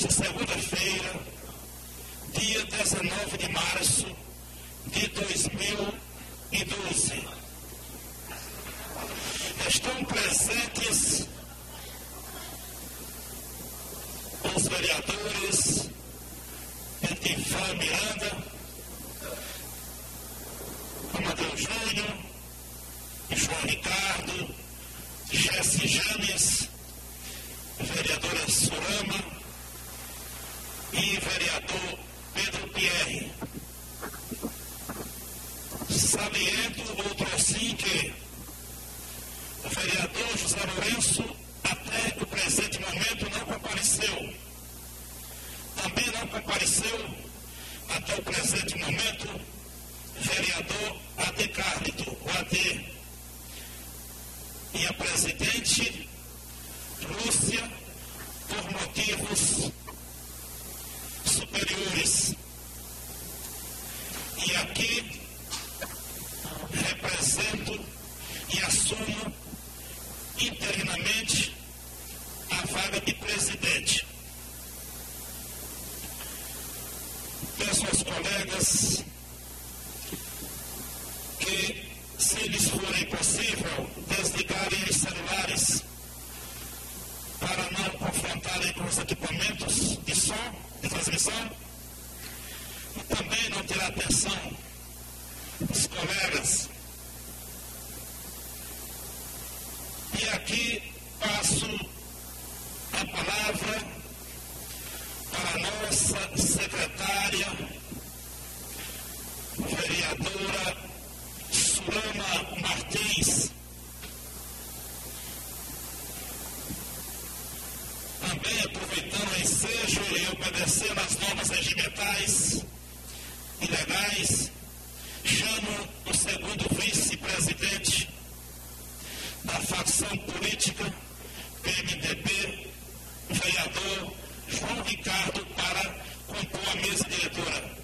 nesta segunda-feira, dia 19 de março de 2012. Estão presentes os vereadores Edivan Miranda, Amadeu Júnior, João Ricardo, Jesse James, vereadora Surama e vereador Pedro Pierre. Saliento outro assim que o vereador José Lourenço até o presente momento não compareceu. Também não compareceu até o presente momento vereador AD Carlito, o AD, e a presidente Lúcia, por motivos superiores. E aqui represento e assumo interinamente a vaga de presidente. Peço aos colegas que, se lhes forem possível, desligarem os celulares para não confrontarem com os equipamentos de som, de transmissão, e também não tirar atenção dos colegas. E aqui passo a palavra para a nossa secretária, vereadora Surama Martins. Também aproveitando o ensejo e obedecendo às normas regimentais e legais, chamo o segundo vice-presidente da facção política PMDB, o vereador João Ricardo, para compor a mesa diretora.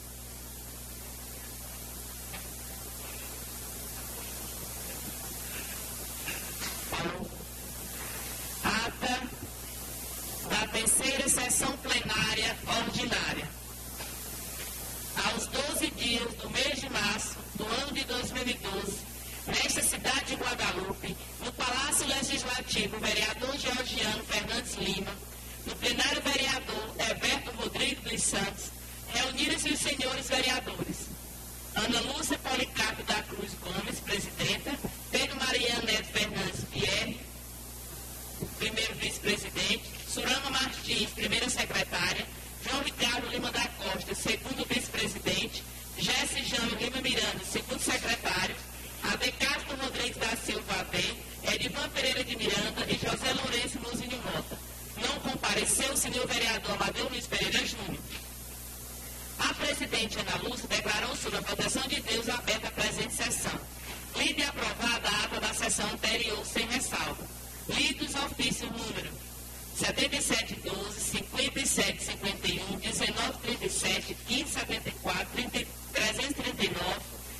Ata da terceira sessão plenária ordinária. Aos 12 dias do mês de março do ano de 2012, nesta cidade de Guadalupe, no Palácio Legislativo, o vereador Georgiano Fernandes Lima, no plenário vereador Everto Rodrigues dos Santos, reuniram-se os senhores vereadores Ana Lúcia Policarpo da Cruz Gomes, presidenta, Pedro Mariano Neto Fernandes Pierre, primeiro vice-presidente, Surama Martins, primeira secretária, João Ricardo Lima da Costa, segundo vice-presidente, Jesse Jânio Lima Miranda, segundo secretário, AD Castro Rodrigues da Silva AD, Edivan Pereira de Miranda e José Lourenço Luzinho Mota. Não compareceu o senhor vereador Amadeu Luiz Pereira Júnior. A presidente Ana Lúcia declarou sobre a proteção de Deus aberta a presente sessão. Lida e aprovada a ata da sessão anterior, sem ressalva. Lidos os ofícios número 7712, 5751, 1937, 1574, 339,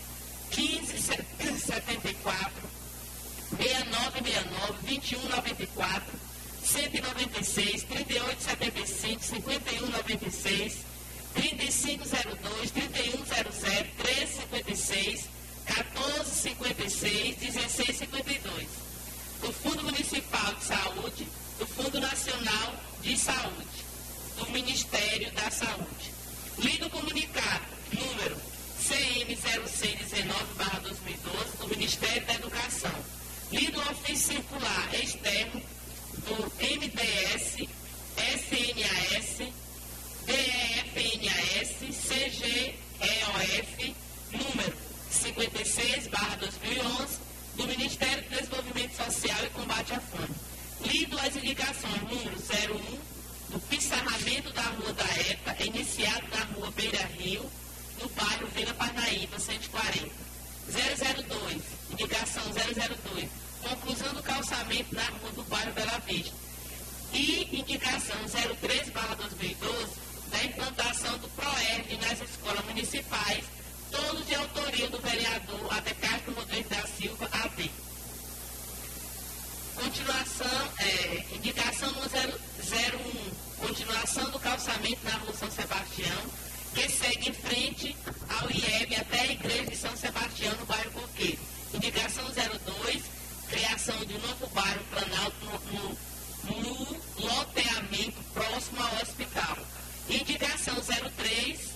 1574, 6969, 2194, 196, 3875, 5196, 3502, 3100, 1356, 1456, 1652. Do Fundo Municipal de Saúde, do Fundo Nacional de Saúde, do Ministério da Saúde. Lido o comunicado número CM 0619/2012 do Ministério da Educação. Lido o ofício circular externo do MDS, SNS, DEFNAS, CGEOF, número 56/2011, do Ministério do Desenvolvimento Social e Combate à Fome. Lido as indicações número 01, do pissarramento da Rua da EPA, iniciado na Rua Beira Rio, no bairro Vila Parnaíba, 140. 002, indicação 002, conclusão do calçamento na Rua do bairro Bela Vista. E indicação 03/2012, da implantação do PROERD nas escolas municipais, todos de autoria do vereador AD Castro Rodrigues da Silva, AD. Continuação, indicação no 001, continuação do calçamento na rua São Sebastião, que segue em frente ao IEB até a igreja de São Sebastião, no bairro Coqueiro. Indicação 02, criação de um novo bairro Planalto no loteamento próximo ao hospital. Indicação 03,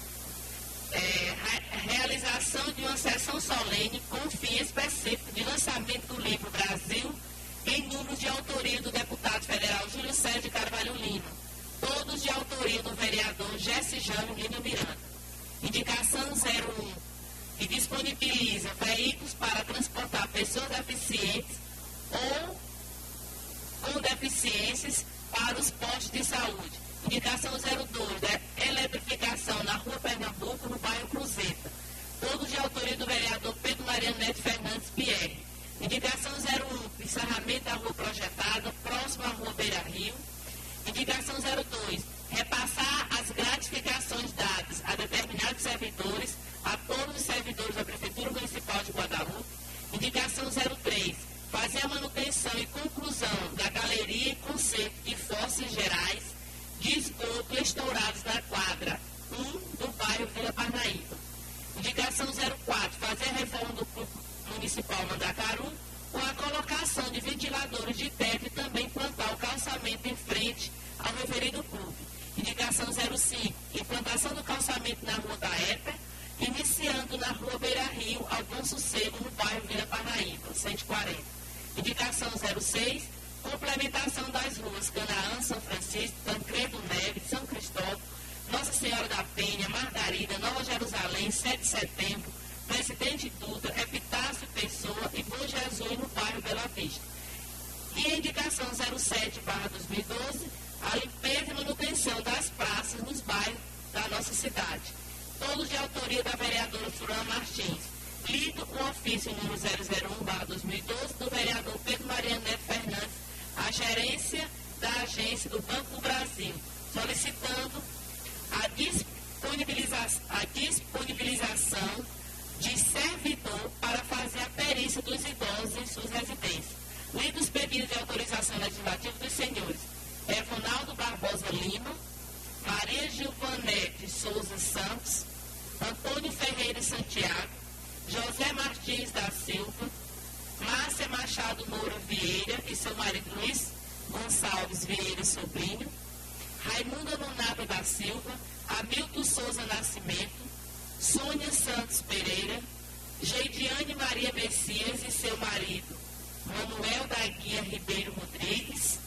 realização de uma sessão solene com fim específico de lançamento do livro Brasil, em número de autoria do deputado federal Júlio César de Carvalho Lima, todos de autoria do vereador Jesse Jânio Lima Miranda. Indicação 01, que disponibiliza veículos para transportar pessoas deficientes ou com deficiências para os postos de saúde. Indicação 02, eletrificação na rua Pernambuco, no bairro Cruzeta, todos de autoria do vereador Pedro Mariano Neto Fernandes Pierre. Indicação 01, encerramento da rua projetada, próximo à rua Beira Rio. Indicação 02, repassar as gratificações dadas a determinados servidores, a todos os servidores da Prefeitura Municipal de Guadalupe. Indicação 03, fazer a manutenção e conclusão da galeria e conserto de fosses gerais de esgoto estourados na quadra 1 do bairro Vila Parnaíba. Indicação 04, fazer a reforma do Clube Municipal Mandacaru com a colocação de ventiladores de teto e também plantar o calçamento em frente ao referido clube. Indicação 05, implantação do calçamento na rua da Éter, iniciando na rua Beira Rio, ao Bom Sossego, no bairro Vila Parnaíba, 140. Indicação 06, complementação das ruas Canaã, São Francisco, Tancredo Neves, São Cristóvão, Nossa Senhora da Penha, Margarida, Nova Jerusalém, 7 de setembro, Presidente Dutra, Epitácio Pessoa e Bom Jesus, no bairro Bela Vista. E a indicação 07/2012, a limpeza e manutenção das praças nos bairros da nossa cidade. Todos de autoria da vereadora Furana Martins. Lido o ofício número 001/2012 do vereador Pedro Mariano Neto Fernandes, à gerência da agência do Banco do Brasil, solicitando a disponibilização de servidor para fazer a perícia dos idosos em suas residências. Lido os pedidos de autorização legislativa dos senhores Evanaldo Barbosa Lima, Maria Gilvanete Souza Santos, Antônio Ferreira Santiago, José Martins da Silva, Márcia Machado Moura Vieira e seu marido Luiz Gonçalves Vieira Sobrinho, Raimundo Nonato da Silva, Hamilton Souza Nascimento, Sônia Santos Pereira, Geidiane Maria Messias e seu marido Manuel da Guia Ribeiro Rodrigues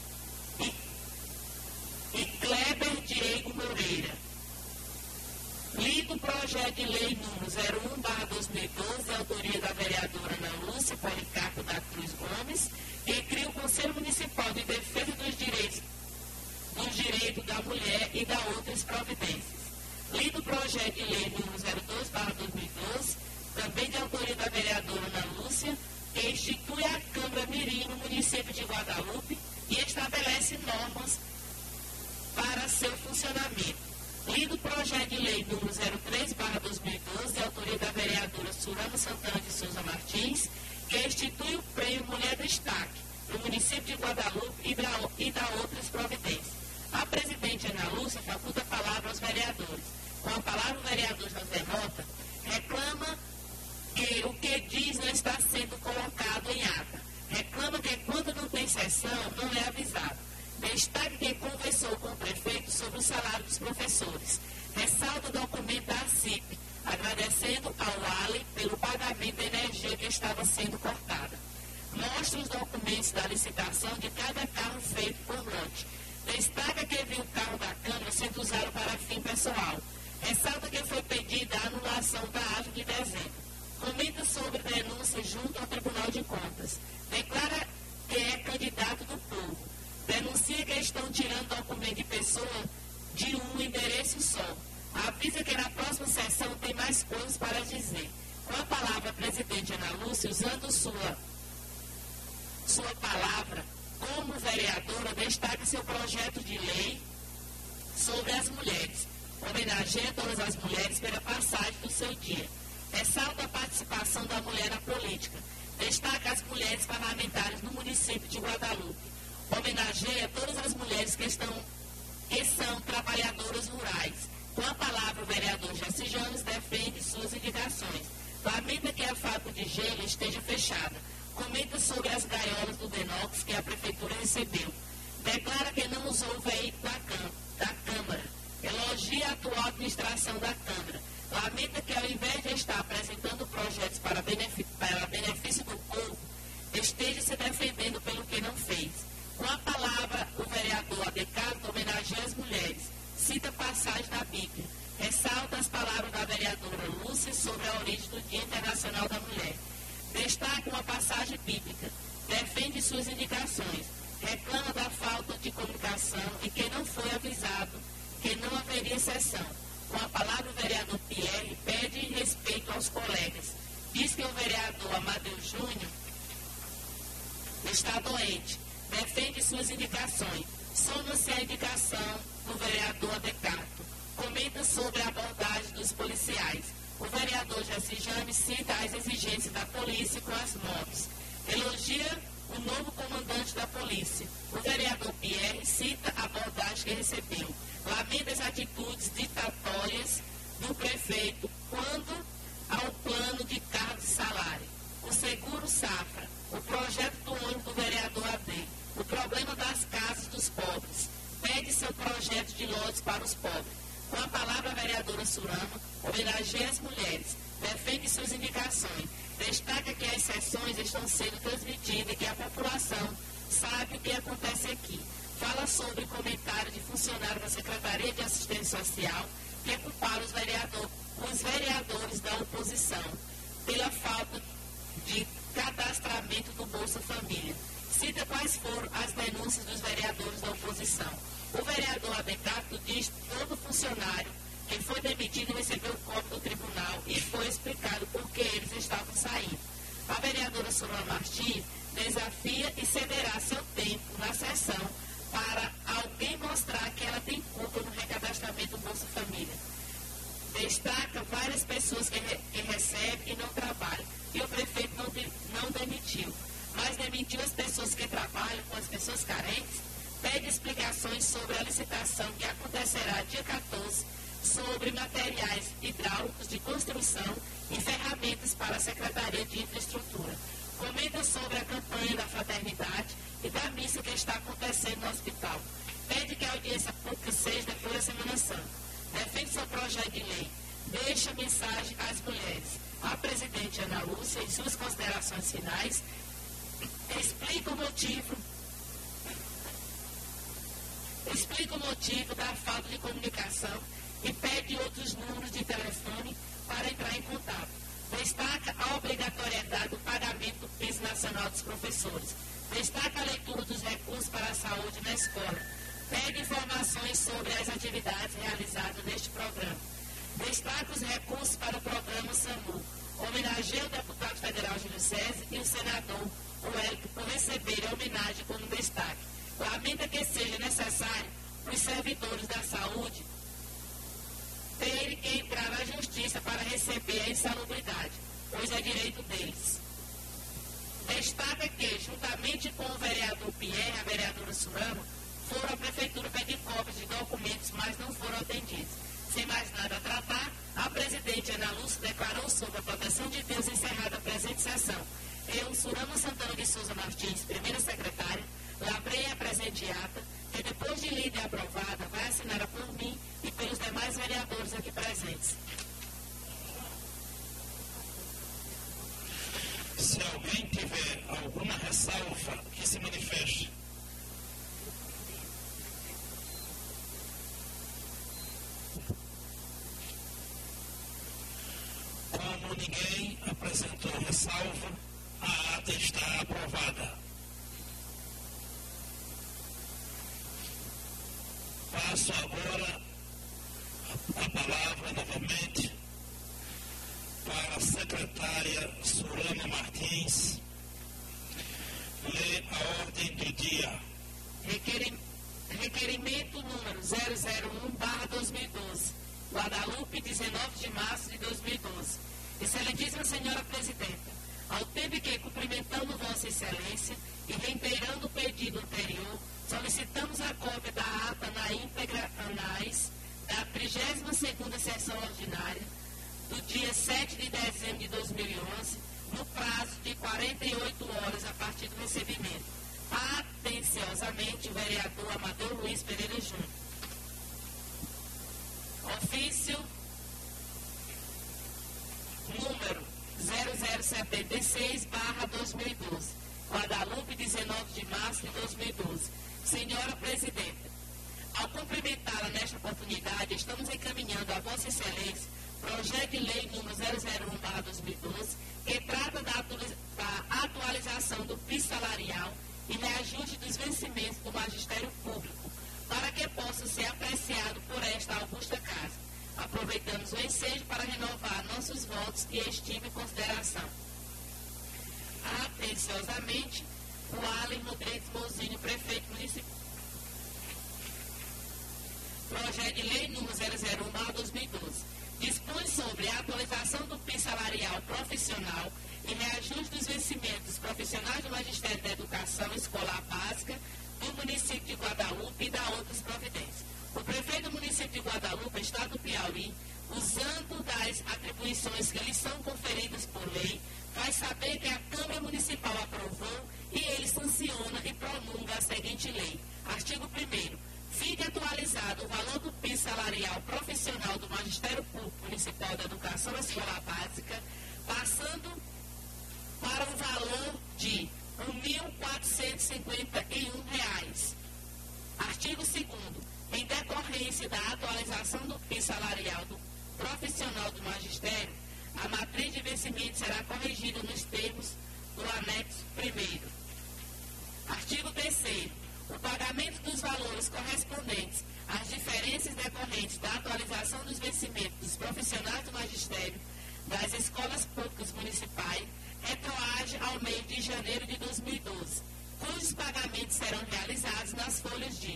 e Kleber Diego Moreira. Lido o projeto de lei número 01/2012, autoria da vereadora Ana Lúcia Policarpo da Cruz Gomes, que cria o Conselho Municipal de Defesa dos Direitos da Mulher e da outras providências. Lido o projeto de lei número 02/2012, também de autoria da vereadora Ana Lúcia, que institui a Câmara Mirim no município de Guadalupe e estabelece normas para seu funcionamento. Lido o projeto de lei número 03/2012, de autoria da vereadora Surana Santana de Souza Martins, que institui o prêmio Mulher Destaque no município de Guadalupe e dá outras providências. A presidente Ana Lúcia faculta a palavra aos vereadores. Com a palavra, o vereador José Mota reclama que o que diz não está sendo colocado em ata. Reclama que quando não tem sessão, não é avisado. Destaque que conversou com o prefeito sobre o salário dos professores. Ressalta o documento da CIP, agradecendo ao ALE pelo pagamento da energia que estava sendo cortada. Mostra os documentos da licitação de cada carro feito por lote. Destaca que viu o carro da Câmara sendo usado para fim pessoal. Ressalta que foi pedida a anulação da ave de dezembro. Comenta sobre denúncia junto ao Tribunal de Contas. Declara que é candidato do povo. Denuncia que estão tirando documento de pessoa de um endereço só. Avisa que na próxima sessão tem mais coisas para dizer. Com a palavra, a presidente Ana Lúcia, usando sua palavra como vereadora, destaca seu projeto de lei sobre as mulheres. Homenageia todas as mulheres pela passagem do seu dia. Ressalta a participação da mulher na política. Destaca as mulheres parlamentares no município de Guadalupe. Homenageia todas as mulheres que são trabalhadoras fechada. Comenta sobre as gaiolas do Denox que a Prefeitura recebeu. Declara que não usou o veículo da Câmara. Elogia a atual administração da Câmara. Lamenta que, ao invés de estar apresentando projetos para benefício do povo, esteja se defendendo pelo que não fez. Com a palavra, o vereador Adecarto homenageia as mulheres. Cita passagem da Bíblia. Ressalta as palavras da vereadora Lúcia sobre a origem do Dia Internacional da Mulher. Destaca uma passagem bíblica. Defende suas indicações. Reclama da falta de comunicação e que não foi avisado que não haveria sessão. Com a palavra, o vereador Pierre pede respeito aos colegas. Diz que o vereador Amadeu Júnior está doente. Defende suas indicações. Soma-se a indicação do vereador Adecarto. Comenta sobre a abordagem dos policiais. O vereador Jessi James cita as exigências da polícia com as motos. Elogia o novo comandante da polícia. O vereador Pierre cita a abordagem que recebeu. Lamenta as atitudes ditatórias do prefeito quanto ao plano de cargos e salário. O seguro safra. O projeto do ônibus do vereador AD. O problema das casas dos pobres. Pede seu projeto de lotes para os pobres. Com a palavra, a vereadora Surama homenageia as mulheres, defende suas indicações, destaca que as sessões estão sendo transmitidas e que a população sabe o que acontece aqui. Fala sobre o comentário de funcionário da Secretaria de Assistência Social que culparam os vereadores da oposição pela falta de cadastramento do Bolsa Família. Cita quais foram as denúncias dos vereadores da oposição. O vereador Adecarto diz que todo funcionário que foi demitido recebeu cópia do tribunal e foi explicado por que eles estavam saindo. A vereadora Sorana Martins desafia e cederá seu tempo na sessão para alguém mostrar que ela tem culpa no recadastramento do Bolsa Família. Destaca várias pessoas que recebem e não trabalham. E o prefeito não demitiu, mas demitiu as pessoas que trabalham com as pessoas carentes. Pede explicações sobre a licitação que acontecerá dia 14 sobre materiais hidráulicos de construção e ferramentas para a Secretaria de Infraestrutura. Comenta sobre a campanha da fraternidade e da missa que está acontecendo no hospital. Pede que a audiência pública seja depois da Semana Santa. Defende seu projeto de lei. Deixa mensagem às mulheres. A presidente Ana Lúcia, em suas considerações finais, explica o motivo da falta de comunicação e pede outros números de telefone para entrar em contato. Destaca a obrigatoriedade do pagamento do piso nacional dos professores. Destaca a leitura dos recursos para a saúde na escola. Pede informações sobre as atividades realizadas neste programa. Destaca os recursos para o programa SAMU. Homenageia o deputado federal Júlio César e o senador Wellington por receberem a homenagem como destaque. Lamenta que seja necessário os servidores da saúde terem que entrar na justiça para receber a insalubridade, pois é direito deles. Destaca que, juntamente com o vereador Pierre e a vereadora Surama, foram à prefeitura pedir cópias de documentos, mas não foram atendidos. Sem mais nada a tratar, a presidente Ana Lúcia declarou sobre a proteção de Deus encerrada a presente sessão. Eu, Surama Santana de Souza Martins, primeira secretária, lavrei a presente ata, que depois de lida e aprovada, vai assinada por mim e pelos demais vereadores aqui presentes. Se alguém tiver alguma ressalva, que se manifeste. Como ninguém apresentou ressalva, a ata está aprovada. Passo agora a palavra novamente para a secretária Surama Martins. Lê a ordem do dia. Requerimento número 001/2012. Guadalupe, 19 de março de 2012. Excelentíssima Senhora Presidenta, ao tempo que cumprimentando Vossa Excelência e reiterando o pedido anterior, solicitamos a cópia da ata na íntegra anais da 32ª sessão ordinária do dia 7 de dezembro de 2011, no prazo de 48 48 horas a partir do recebimento. Atenciosamente, o vereador Amadeu Luiz Pereira Júnior. Ofício número 0076/2012, Guadalupe, 19 de março de 2012. Senhora Presidenta, ao cumprimentá-la nesta oportunidade, estamos encaminhando a Vossa Excelência projeto de lei número 001/2012, que trata da atualização do piso salarial e reajuste dos vencimentos do magistério público, para que possa ser apreciado por esta augusta casa. Aproveitamos o ensejo para renovar nossos votos e estima e consideração. Atenciosamente, o Allen Rodrigues Mozinho, prefeito municipal. Projeto de lei número 001/2012. Dispõe sobre a atualização do piso salarial profissional e reajuste dos vencimentos dos profissionais do Magistério da Educação Escolar Básica do município de Guadalupe e da outras providências. O prefeito do município de Guadalupe, estado do Piauí, usando das atribuições que lhe são conferidas por lei, faz saber que a Câmara Municipal aprovou e ele sanciona e promulga a seguinte lei. Artigo 1º. Fique atualizado o valor do piso salarial profissional do Magistério Público Municipal da Educação Escolar Básica, passando para o valor de R$ 1.451. Artigo 2º. Em decorrência da atualização do piso salarial do profissional do magistério, a matriz de vencimento será corrigida nos termos do anexo 1º. Artigo 3º. O pagamento dos valores correspondentes às diferenças decorrentes da atualização dos vencimentos dos profissionais do magistério das escolas públicas municipais retroage ao mês de janeiro de 2012, cujos pagamentos serão realizados nas folhas de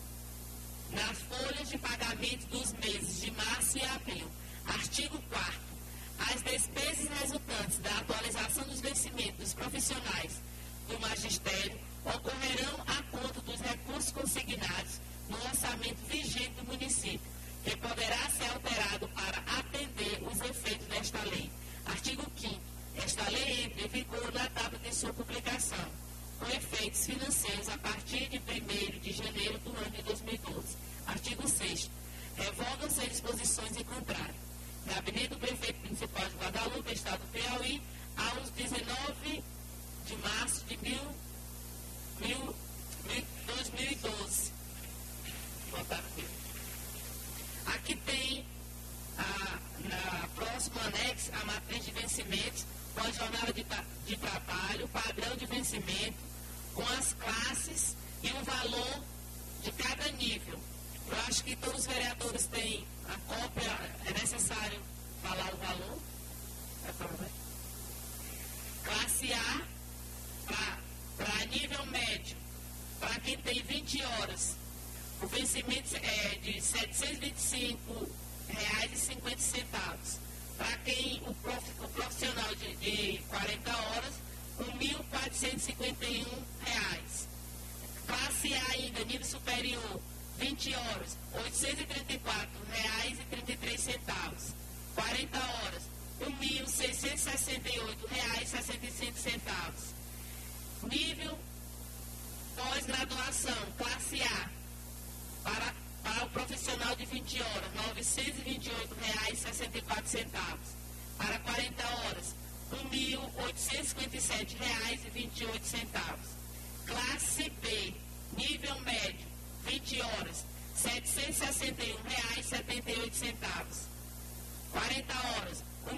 pagamento dos meses de março e abril. Artigo 4º. As despesas resultantes da atualização dos vencimentos dos profissionais do magistério ocorrerão à conta dos recursos consignados no orçamento vigente do município, que poderá ser alterado para atender os efeitos desta lei. Artigo 5º. Esta lei entra em vigor na data de sua publicação, com efeitos financeiros a partir de 1º de janeiro do ano de 2012. Artigo 6º. Revogam-se as disposições em contrário. Gabinete do Prefeito Municipal de Guadalupe, Estado do Piauí, aos 19 de março de 2012. Aqui tem, na próxima anexo, a matriz de vencimentos, com a jornada de trabalho, padrão de vencimento, com as classes e o valor de cada nível. Eu acho que todos os vereadores têm a cópia, é necessário falar o valor. Classe A, para nível médio, para quem tem 20 horas, o vencimento é de R$ 725,50. Para quem o profissional de 40 horas, R$ 1.451. Classe A ainda, nível superior, 20 horas, R$ 834,33. 40 horas, R$ 1.668,65. Nível pós-graduação, classe A, para o profissional de 20 horas, R$ 928,64. Para 40 horas, R$ 1.857,28. Classe B, nível médio, 20 horas, R$ 761,78. 40 horas, R$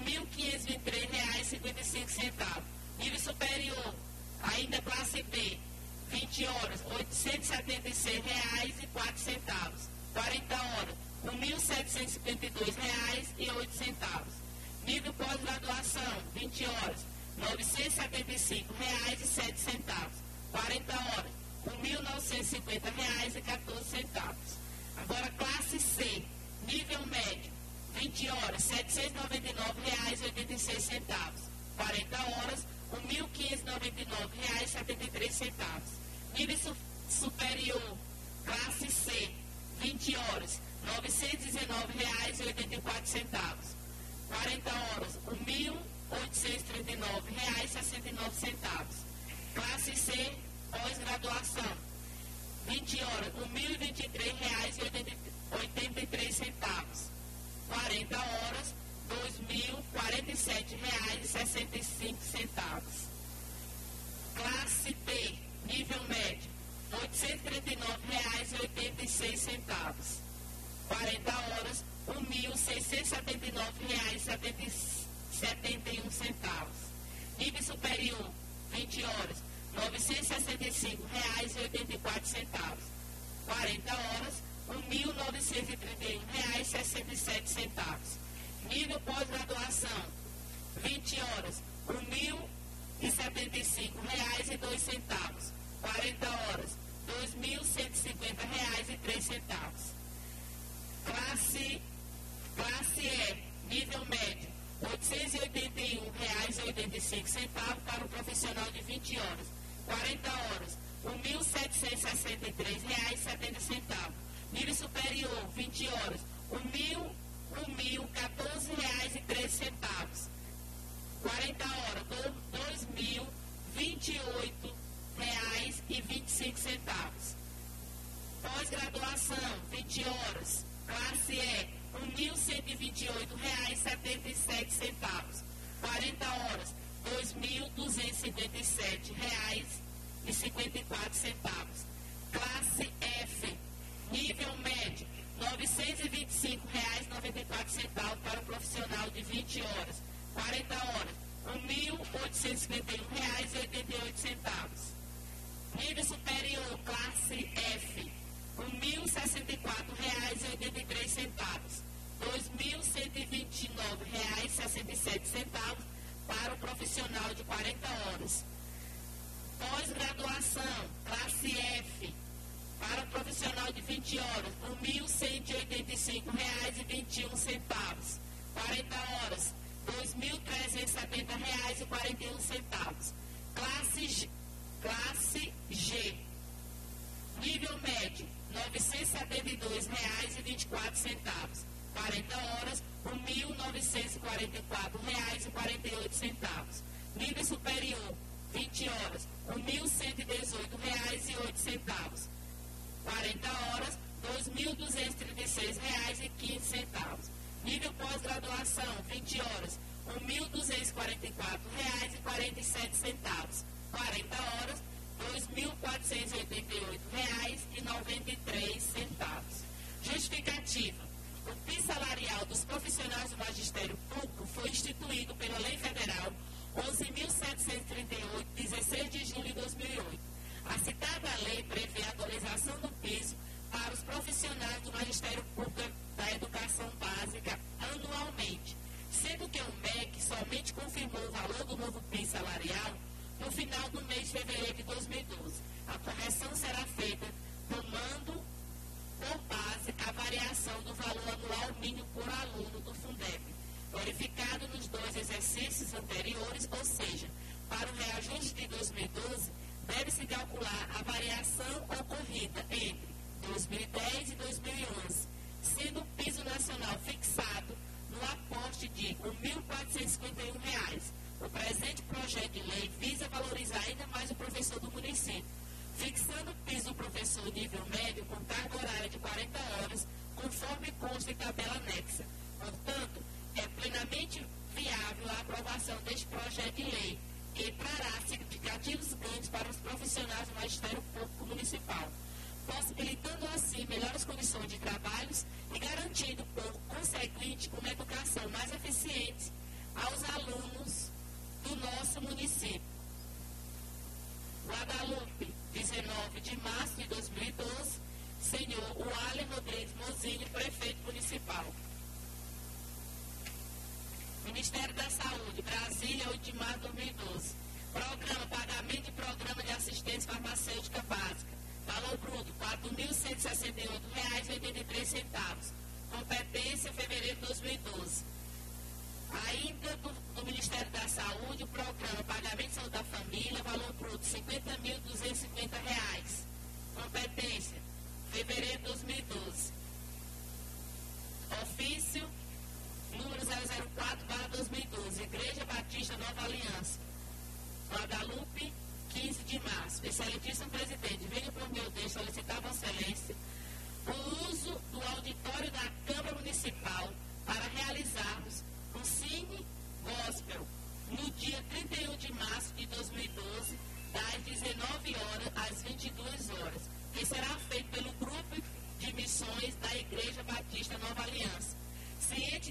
1.523,55. Nível superior, ainda classe B, 20 horas, R$ 876,04. 40 horas, R$ 1.752,08. Nível pós-graduação, 20 horas, R$ 975,07. 40 horas, R$ 1.950,14. Agora, classe C, nível médio, 20 horas, R$ 799,86. 40 horas, R$ 1.599,73. Nível superior, classe C, 20 horas, R$ 919,84. 40 horas, R$ R$1.839,69. Classe C, pós-graduação, 20 horas, R$1.023,83. 40 horas, R$2.047,65. Classe B, nível médio, R$839,86. 40 horas, R$1.679,71. Nível superior, 20 horas, R$965,84. 40 horas, R$1.931,67. Nível pós-graduação, 20 horas, R$1.075,02. 40 horas, R$2.150,03. Classe E, nível médio, R$881,85 para o profissional de 20 horas. 40 horas, R$1.763,70. Nível superior, 20 horas, R$1.014,13. 40 horas, R$2.028,25. Pós-graduação, 20 horas. Classe E, R$1.128,77. 40 horas, R$2.257,54. Classe F, nível médio, R$925,94 para o profissional de 20 horas. 40 horas, R$1.851,88. Nível superior, classe F, R$1.064,83. R$2.129,67 para o profissional de 40 horas. Pós-graduação, classe F, para o profissional de 20 horas, R$1.185,21. 40 horas, R$2.370,41. Classe G, nível médio, R$972,24. 40 horas, R$1.944,48. Nível superior, 20 horas, R$1.118,08. 40 horas, R$2.236,15. Nível pós-graduação, 20 horas, R$1.244,47. 40 horas, R$2.488,93. Justificativa. O piso salarial dos profissionais do magistério público foi instituído pela Lei Federal 11.738, 16 de julho de 2008. A citada lei prevê a atualização do piso para os profissionais do magistério público da educação básica anualmente, sendo que o MEC somente confirmou o valor do novo piso salarial no final do mês de fevereiro de 2012. A correção será feita tomando por base a variação do valor anual mínimo por aluno do Fundeb, verificado nos 2 exercícios anteriores, ou seja, para o reajuste de 2012, deve-se calcular a variação ocorrida entre 2010 e 2011, sendo o piso nacional fixado no aporte de R$ 1.451. O presente projeto de lei visa valorizar ainda mais o professor do município, fixando o piso do professor nível médio com carga horária de 40 horas, conforme consta em tabela anexa. Portanto, é plenamente viável a aprovação deste projeto de lei, que trará significativos ganhos para os profissionais do magistério público municipal, possibilitando assim melhores condições de trabalhos e garantindo, por conseguinte, uma educação mais eficiente aos alunos do nosso município. Guadalupe, 19 de março de 2012, senhor Walen Rodrigues Mozinho, prefeito municipal. Ministério da Saúde, Brasília, 8 de março de 2012. Programa, pagamento de programa de assistência farmacêutica básica. Valor bruto, R$ 4.168,83. Competência, fevereiro de 2012. Ainda do Ministério da Saúde, o programa Pagamento de Saúde da Família, valor bruto, R$ 50.250. Competência, fevereiro de 2012. Ofício número 004/2012, Igreja Batista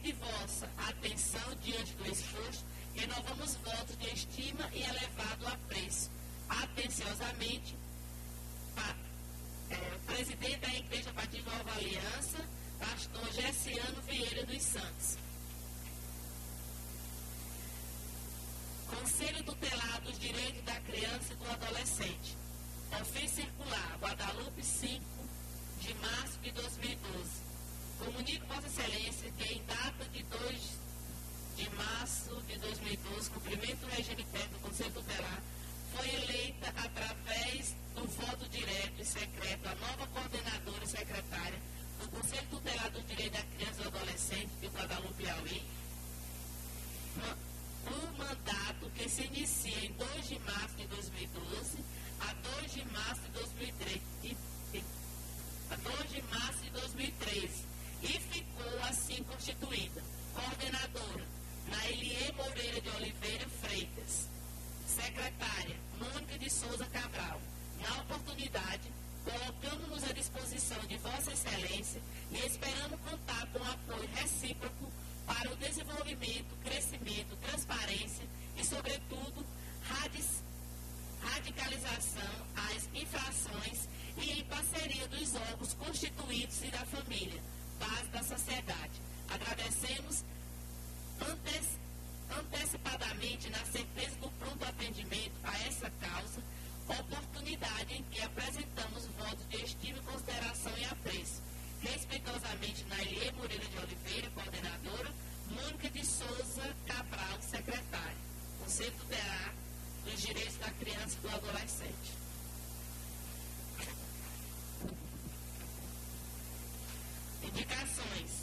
de vossa atenção diante do exposto, renovamos votos de estima e elevado apreço. Atenciosamente, presidente da Igreja Batista Nova Aliança, pastor Gessiano Vieira dos Santos. Conselho Tutelar dos Direitos da Criança e do Adolescente. Ofício Circular, Guadalupe, 5 de março de 2012. Comunico Vossa Excelência que em data de 2 de março de 2012, cumprimento o regime técnico do Conselho Tutelar, foi eleita através do voto direto e secreto a nova coordenadora e secretária do Conselho Tutelar dos Direitos da Criança e do Adolescente de Guadalupe, Piauí, um mandato que se inicia em 2 de março de 2012 a 2 de março de 2013, e ficou assim constituída. Coordenadora, Naelie Moreira de Oliveira Freitas. Secretária, Mônica de Souza Cabral. Na oportunidade, colocamos-nos à disposição de Vossa Excelência e esperamos contar com apoio recíproco para o desenvolvimento, crescimento, transparência e, sobretudo, radicalização às infrações e em parceria dos órgãos constituídos e da família, base da sociedade. Agradecemos antecipadamente na certeza do pronto atendimento a essa causa, oportunidade em que apresentamos votos de estima, consideração e apreço. Respeitosamente, Naelie Moreira de Oliveira, coordenadora, Mônica de Souza Cabral, secretária. Conselho Tutelar dos Direitos da Criança e do Adolescente. Indicações.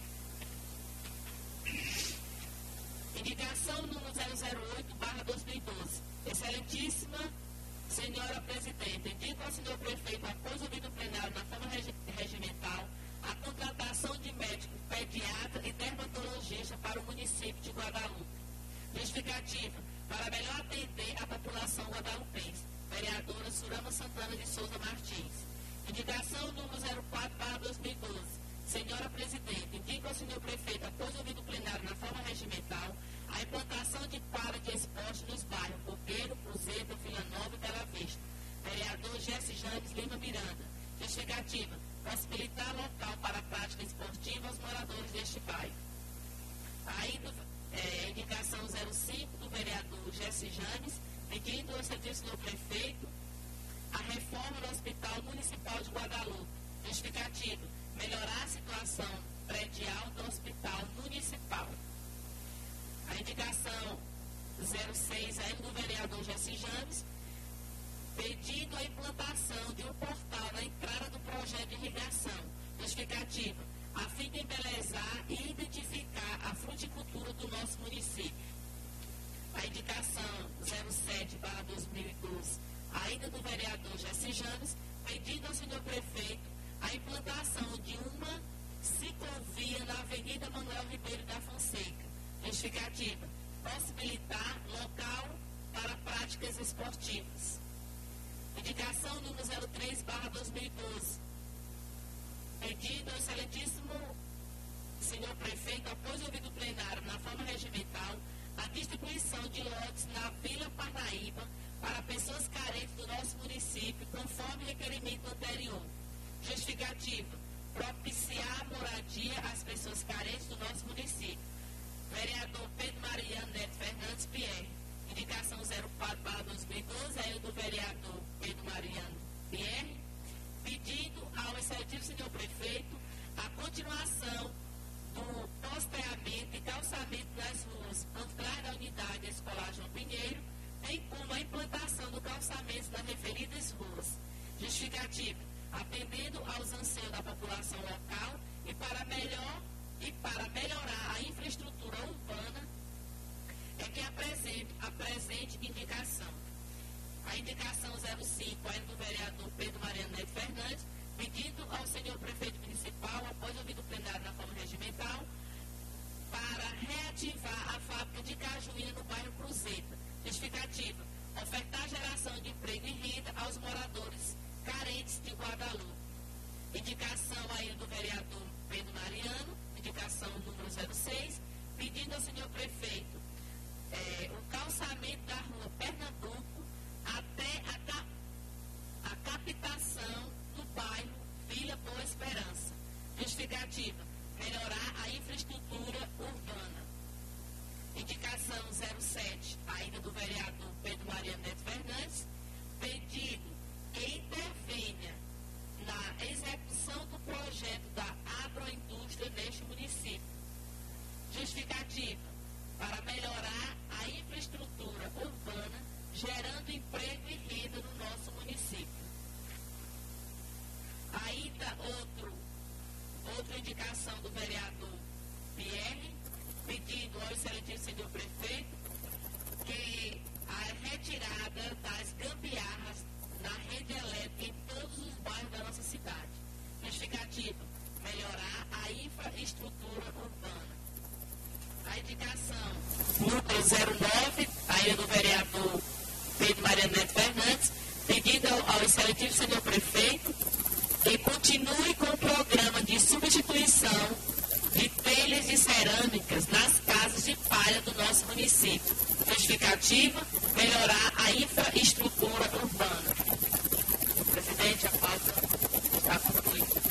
Indicação número 008/2012. Excelentíssima Senhora Presidente, indico ao senhor prefeito, após ouvido plenário na forma regimental, a contratação de médico pediatra e dermatologista para o município de Guadalupe. Justificativa, para melhor atender a população guadalupense. Vereadora Surama Santana de Souza Martins. Indicação número 04/2012. Senhora Presidente, indico ao senhor prefeito, após ouvido plenário na forma regimental, a implantação de quadra de esporte nos bairros Coqueiro, Cruzeiro, Vila Nova e Bela Vista. Vereador Jesse James Lima Miranda. Justificativa, possibilitar local para a prática esportiva aos moradores deste bairro. Ainda, indicação 05 do vereador Jesse James, pedindo ao serviço do prefeito a reforma do Hospital Municipal de Guadalupe. Justificativa, melhorar a situação predial do Hospital Municipal. A indicação 06 ainda do vereador Jesse James, pedindo a implantação de um portal na entrada do projeto de irrigação. Justificativa, a fim de embelezar e identificar a fruticultura do nosso município. A indicação 07/2012, ainda do vereador Jesse James, pedindo ao senhor prefeito a implantação de uma ciclovia na Avenida Manuel Ribeiro da Fonseca. Justificativa, possibilitar local para práticas esportivas. Indicação número 03/2012. Pedido ao excelentíssimo senhor prefeito, após ouvido plenário na forma regimental, a distribuição de lotes na Vila Parnaíba para pessoas carentes do nosso município, conforme requerimento anterior. Justificativa, propiciar moradia às pessoas carentes do nosso município. Vereador Pedro Mariano Neto Fernandes Pierre. Indicação 04/2012, aí do vereador Pedro Mariano Pierre, pedindo ao excelentíssimo senhor prefeito a continuação do posteamento e calçamento das ruas atrás da unidade escolar João Pinheiro, bem como a implantação do calçamento das referidas ruas. Justificativa, atendendo aos anseios da população local Justificativa: melhorar a infraestrutura urbana. Indicação 07, ainda do vereador Pedro Mariano Neto Fernandes, pedido que intervenha na execução do projeto da agroindústria neste município. Justificativa: para melhorar a infraestrutura urbana, gerando emprego e renda no nosso município. Ainda outra indicação do vereador Pierre, pedindo ao excelentíssimo senhor prefeito que a retirada das gambiarras na rede elétrica em todos os bairros da nossa cidade. Justificativa: melhorar a infraestrutura urbana. A indicação número 09, ainda do vereador Pedro Mariano Neto Fernandes, pedindo ao excelentíssimo senhor prefeito que continue com o programa de substituição de telhas de cerâmicas nas casas de palha do nosso município. Justificativa: melhorar a infraestrutura urbana. Presidente, a pauta está concluída.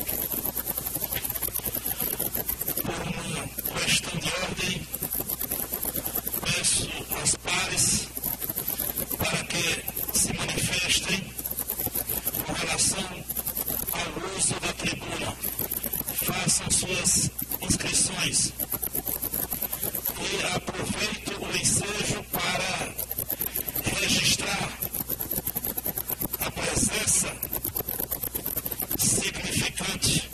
Por uma questão de ordem, peço aos pares para que se manifestem com relação ao uso da tribuna. Façam suas inscrições. E aproveito o ensejo para registrar a presença significante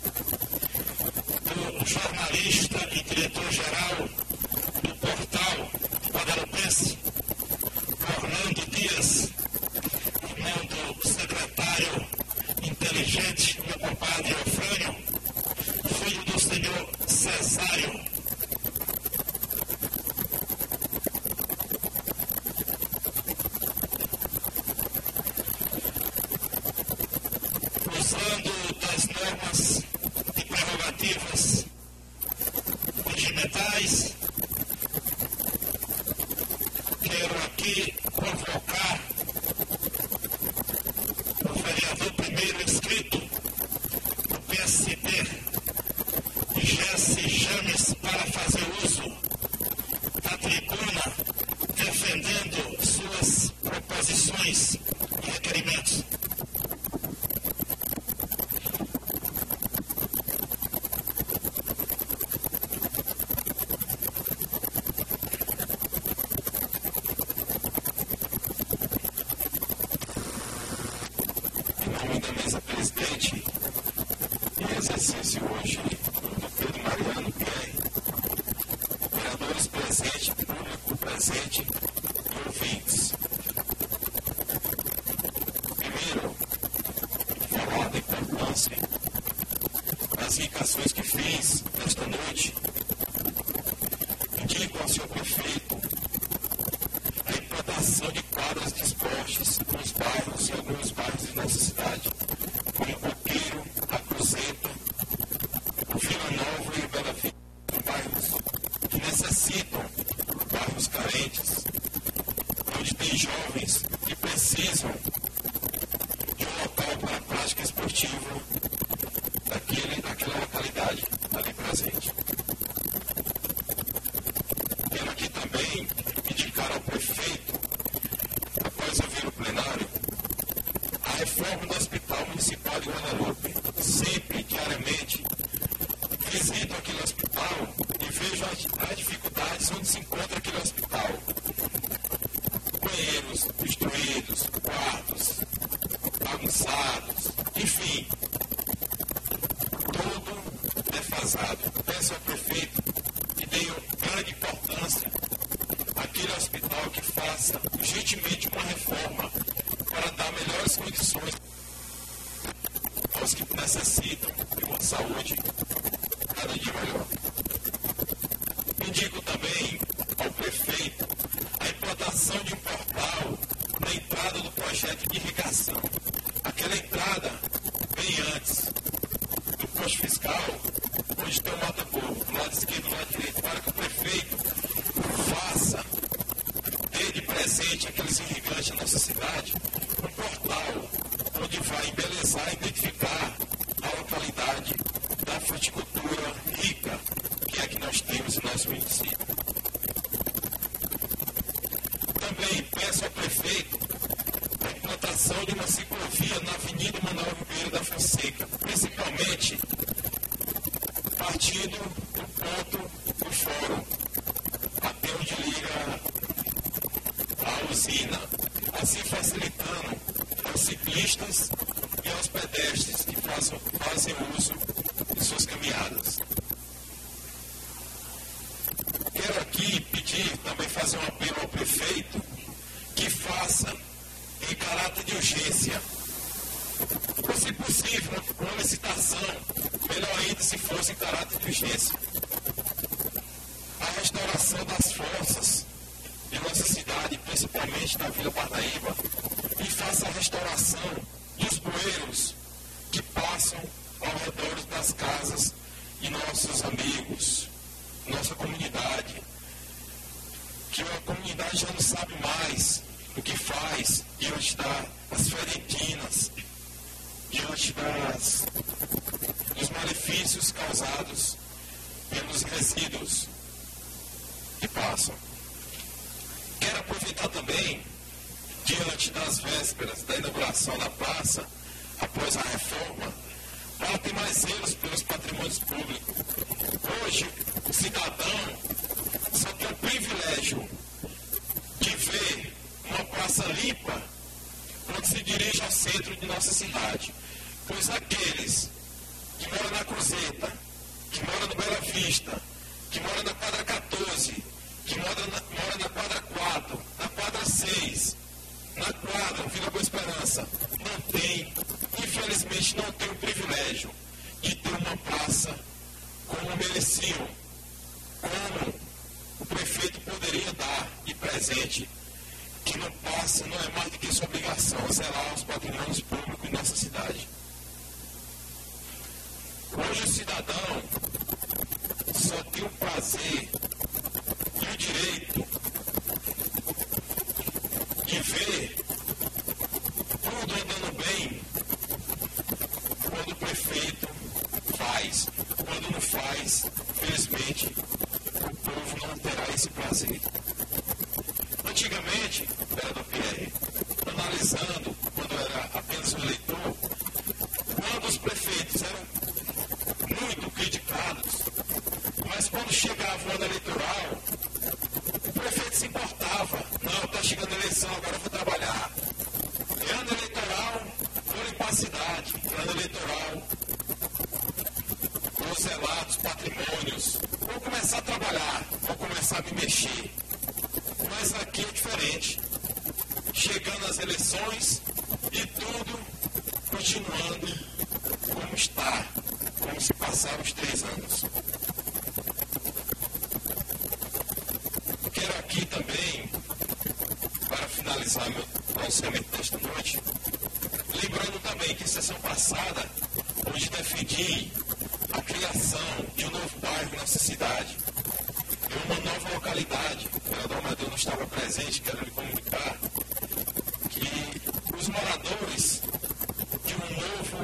do jornalista e diretor-geral do portal Guadalupense, Orlando Dias, irmão do secretário inteligente, meu compadre Eufrânio, filho do senhor Cesário. Usando das normas e prerrogativas regimentais, quero aqui convocar o vereador primeiro inscrito do PSD, Jesse James, para fazer uso da tribuna, defendendo suas proposições e requerimentos. Em nome da mesa presidente, em exercício hoje do Pedro Mariano Pierre, vereadores presentes, público presente e ouvintes. Primeiro, falar da importância das indicações que fiz nesta noite. Indico ao senhor prefeito a implantação de quadras de esportes nos bairros e alguns bairros de nossa cidade, como Coqueiro, a Cruzeta, o Vila Nova e o Bela Vista, bairros que necessitam, bairros carentes, onde tem jovens que precisam de um local para a prática esportiva daquela localidade ali presente. Quero aqui também indicar ao prefeito, após ouvir o plenário, a reforma do Hospital Municipal de Guadalupe. Sempre, diariamente, visito aquele hospital e vejo as dificuldades onde se encontra aquele hospital. Banheiros destruídos, quartos bagunçados, enfim, todo defasado. Peço ao prefeito que dê grande importância àquele hospital, que faça urgentemente uma reforma para dar melhores condições aos que necessitam de uma saúde cada dia melhor. Indico também ao prefeito a implantação de um portal na entrada do projeto de irrigação. Aquela entrada bem antes do posto fiscal, onde tem o mata-povo, do lado esquerdo e do lado direito, para que o prefeito faça, dê de presente aqueles irrigantes da nossa cidade, um portal onde vai embelezar, identificar a localidade da fruticultura município. Também peço ao prefeito a implantação de uma ciclovia na Avenida Manuel Ribeiro da Fonseca, principalmente partindo do ponto do fórum, até onde liga a usina, assim facilitando aos ciclistas e aos pedestres que fazem uso de suas caminhadas. Quero aqui pedir, também fazer um apelo ao prefeito, que faça em caráter de urgência, ou se possível, uma licitação, melhor ainda se fosse em caráter de urgência, a restauração das fossas de nossa cidade, principalmente da Vila Parnaíba, e faça a restauração dos bueiros que passam ao redor das casas e nossos amigos, nossa comunidade, que a comunidade já não sabe mais o que faz diante das ferentinas, diante dos malefícios causados pelos resíduos que passam. Quero aproveitar também, diante das vésperas da inauguração da praça, após a reforma, para ter mais zelos pelos patrimônios públicos. Hoje, o cidadão só tem o privilégio de ver uma praça limpa quando se dirige ao centro de nossa cidade, pois aqueles que moram na Cruzeta, que moram no Bela Vista, que moram na quadra 14, que moram na quadra 4, na quadra 6, na quadra Vila Boa Esperança, não tem, infelizmente não tem o privilégio de ter uma praça como mereciam, como o prefeito poderia dar de presente, que não passa, não é mais do que sua obrigação, zelar os patrimônios públicos em nossa cidade. Hoje o cidadão só tem o prazer e o direito de ver tudo andando bem quando o prefeito faz. Quando não faz, felizmente, o povo não terá esse prazer. Antigamente, vereador Pierre, analisando quando era apenas um eleitor, quando os prefeitos eram muito criticados, mas quando chegava o ano eleitoral, o prefeito se importava. Não, está chegando a eleição, agora eu vou trabalhar. É ano eleitoral, vou limpar a cidade. É ano eleitoral, vou zelar dos patrimônios. Vou começar a trabalhar, vou começar a me mexer. Mas aqui é diferente. Chegando as eleições e tudo continuando como está, como se passaram os 3 anos. Quero aqui também, para finalizar meu pronunciamento desta noite, lembrando também que sessão passada, onde defendi a criação de um novo bairro em nossa cidade, em uma nova localidade, o vereador Amadeu não estava presente, quero lhe comunicar que os moradores de uma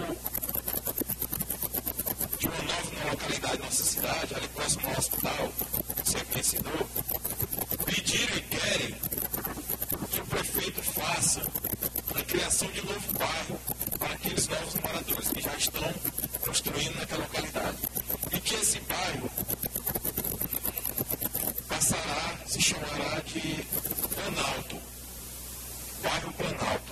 nova localidade da nossa cidade, ali próximo ao hospital, ser vencedor, pediram e querem que o prefeito faça a criação de um novo bairro para aqueles novos moradores que já estão construindo naquela localidade. E que esse bairro se chamará de Planalto, bairro Planalto.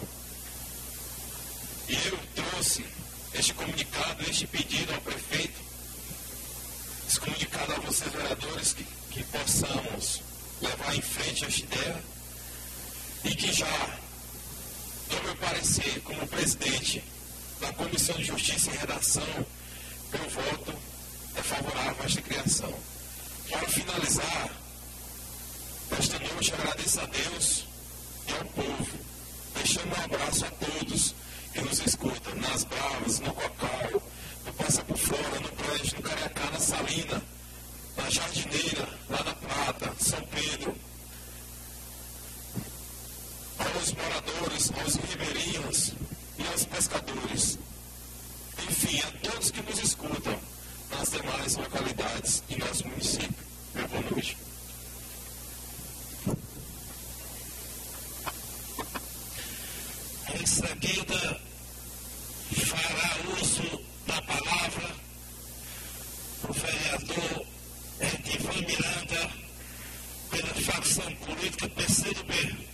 E eu trouxe este comunicado, este pedido ao prefeito, esse comunicado a vocês, vereadores, que possamos levar em frente esta ideia e que já, no meu parecer, como presidente da Comissão de Justiça e Redação, meu voto é favorável a esta criação. Para finalizar, esta noite agradeço a Deus e ao povo, deixando um abraço a todos que nos escutam, nas Bravas, no Cocal, no Passa por Fora, no Prédio, no Cariacá, na Salina, na Jardineira, lá na Prata, São Pedro, aos moradores, aos ribeirinhos e aos pescadores. Enfim, a todos que nos escutam nas demais localidades de nosso município. Meu boa noite. Em seguida, fará uso da palavra o vereador Edivan Miranda, pela facção política PCdoB.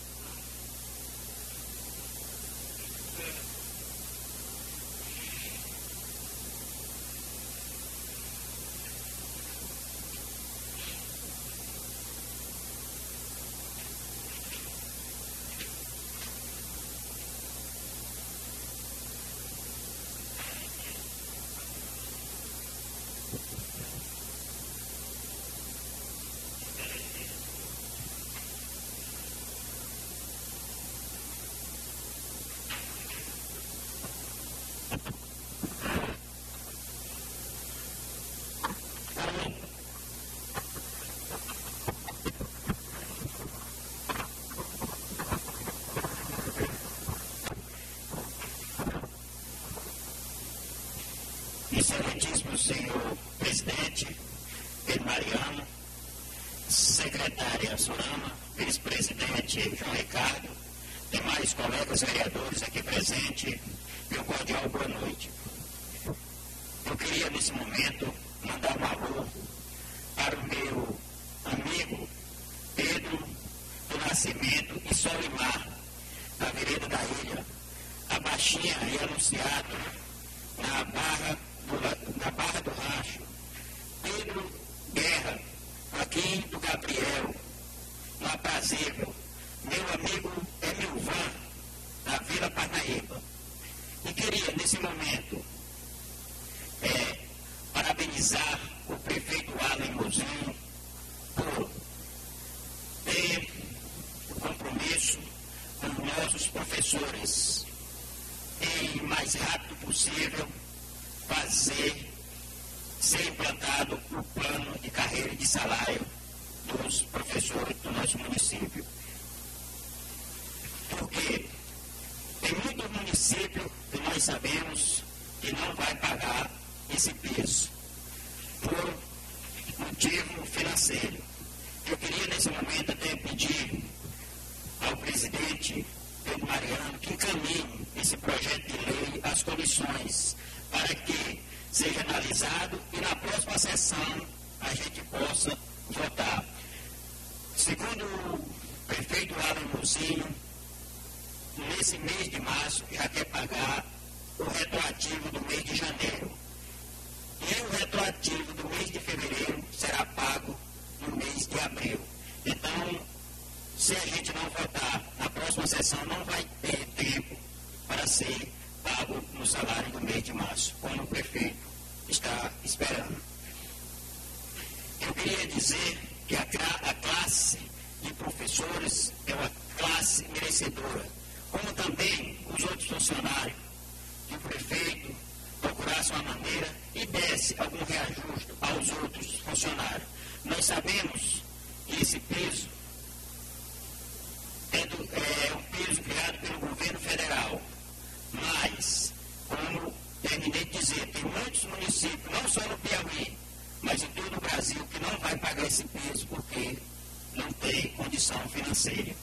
Excelentíssimo senhor presidente Pedro Mariano, secretária Surama, vice-presidente João Ricardo, demais colegas vereadores aqui presentes, meu cordial boa noite. Eu queria nesse momento mandar um alô para o meu amigo Pedro do Nascimento e Solimar, da Vereda da Ilha, a Baixinha e Anunciado, na Barra do Rancho, Pedro Guerra, Joaquim do Gabriel, no Aprazível, meu amigo Emilvan, da Vila Parnaíba. E queria, nesse momento, parabenizar o prefeito Alan Mozinho por ter o compromisso com nossos professores em o mais rápido possível ser implantado o plano de carreira e de salário dos professores do nosso município. Porque tem muitos municípios que nós sabemos que não vai pagar esse piso por motivo financeiro. Eu queria nesse momento até pedir ao presidente Pedro Mariano que encaminhe esse projeto de lei às comissões para que seja analisado e na próxima sessão a gente possa votar. Segundo o prefeito Alan Mozinho, nesse mês de março já quer pagar o retroativo do mês de janeiro. E o retroativo do mês de fevereiro será pago no mês de abril. Então, se a gente não votar na próxima sessão, não vai ter tempo para ser pago no salário do mês de março, como o prefeito está esperando. Eu queria dizer que a classe de professores é uma classe merecedora, como também os outros funcionários, que o prefeito procurasse uma maneira e desse algum reajuste aos outros funcionários. Nós sabemos que esse piso é um piso criado pelo governo federal, mas, como terminei de dizer, tem muitos municípios, não só no Piauí, mas em todo o Brasil, que não vai pagar esse piso porque não tem condição financeira.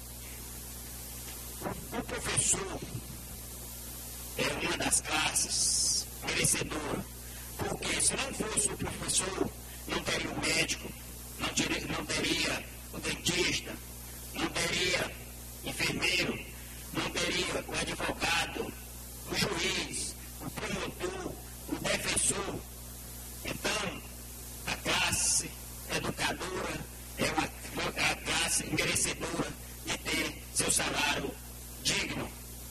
O professor é uma das classes merecedoras, porque se não fosse o professor, não teria o médico, não teria o dentista, não teria enfermeiro, não teria o advogado, o juiz, o promotor, o defensor. Então, a classe educadora é a classe merecedora de ter seu salário digno.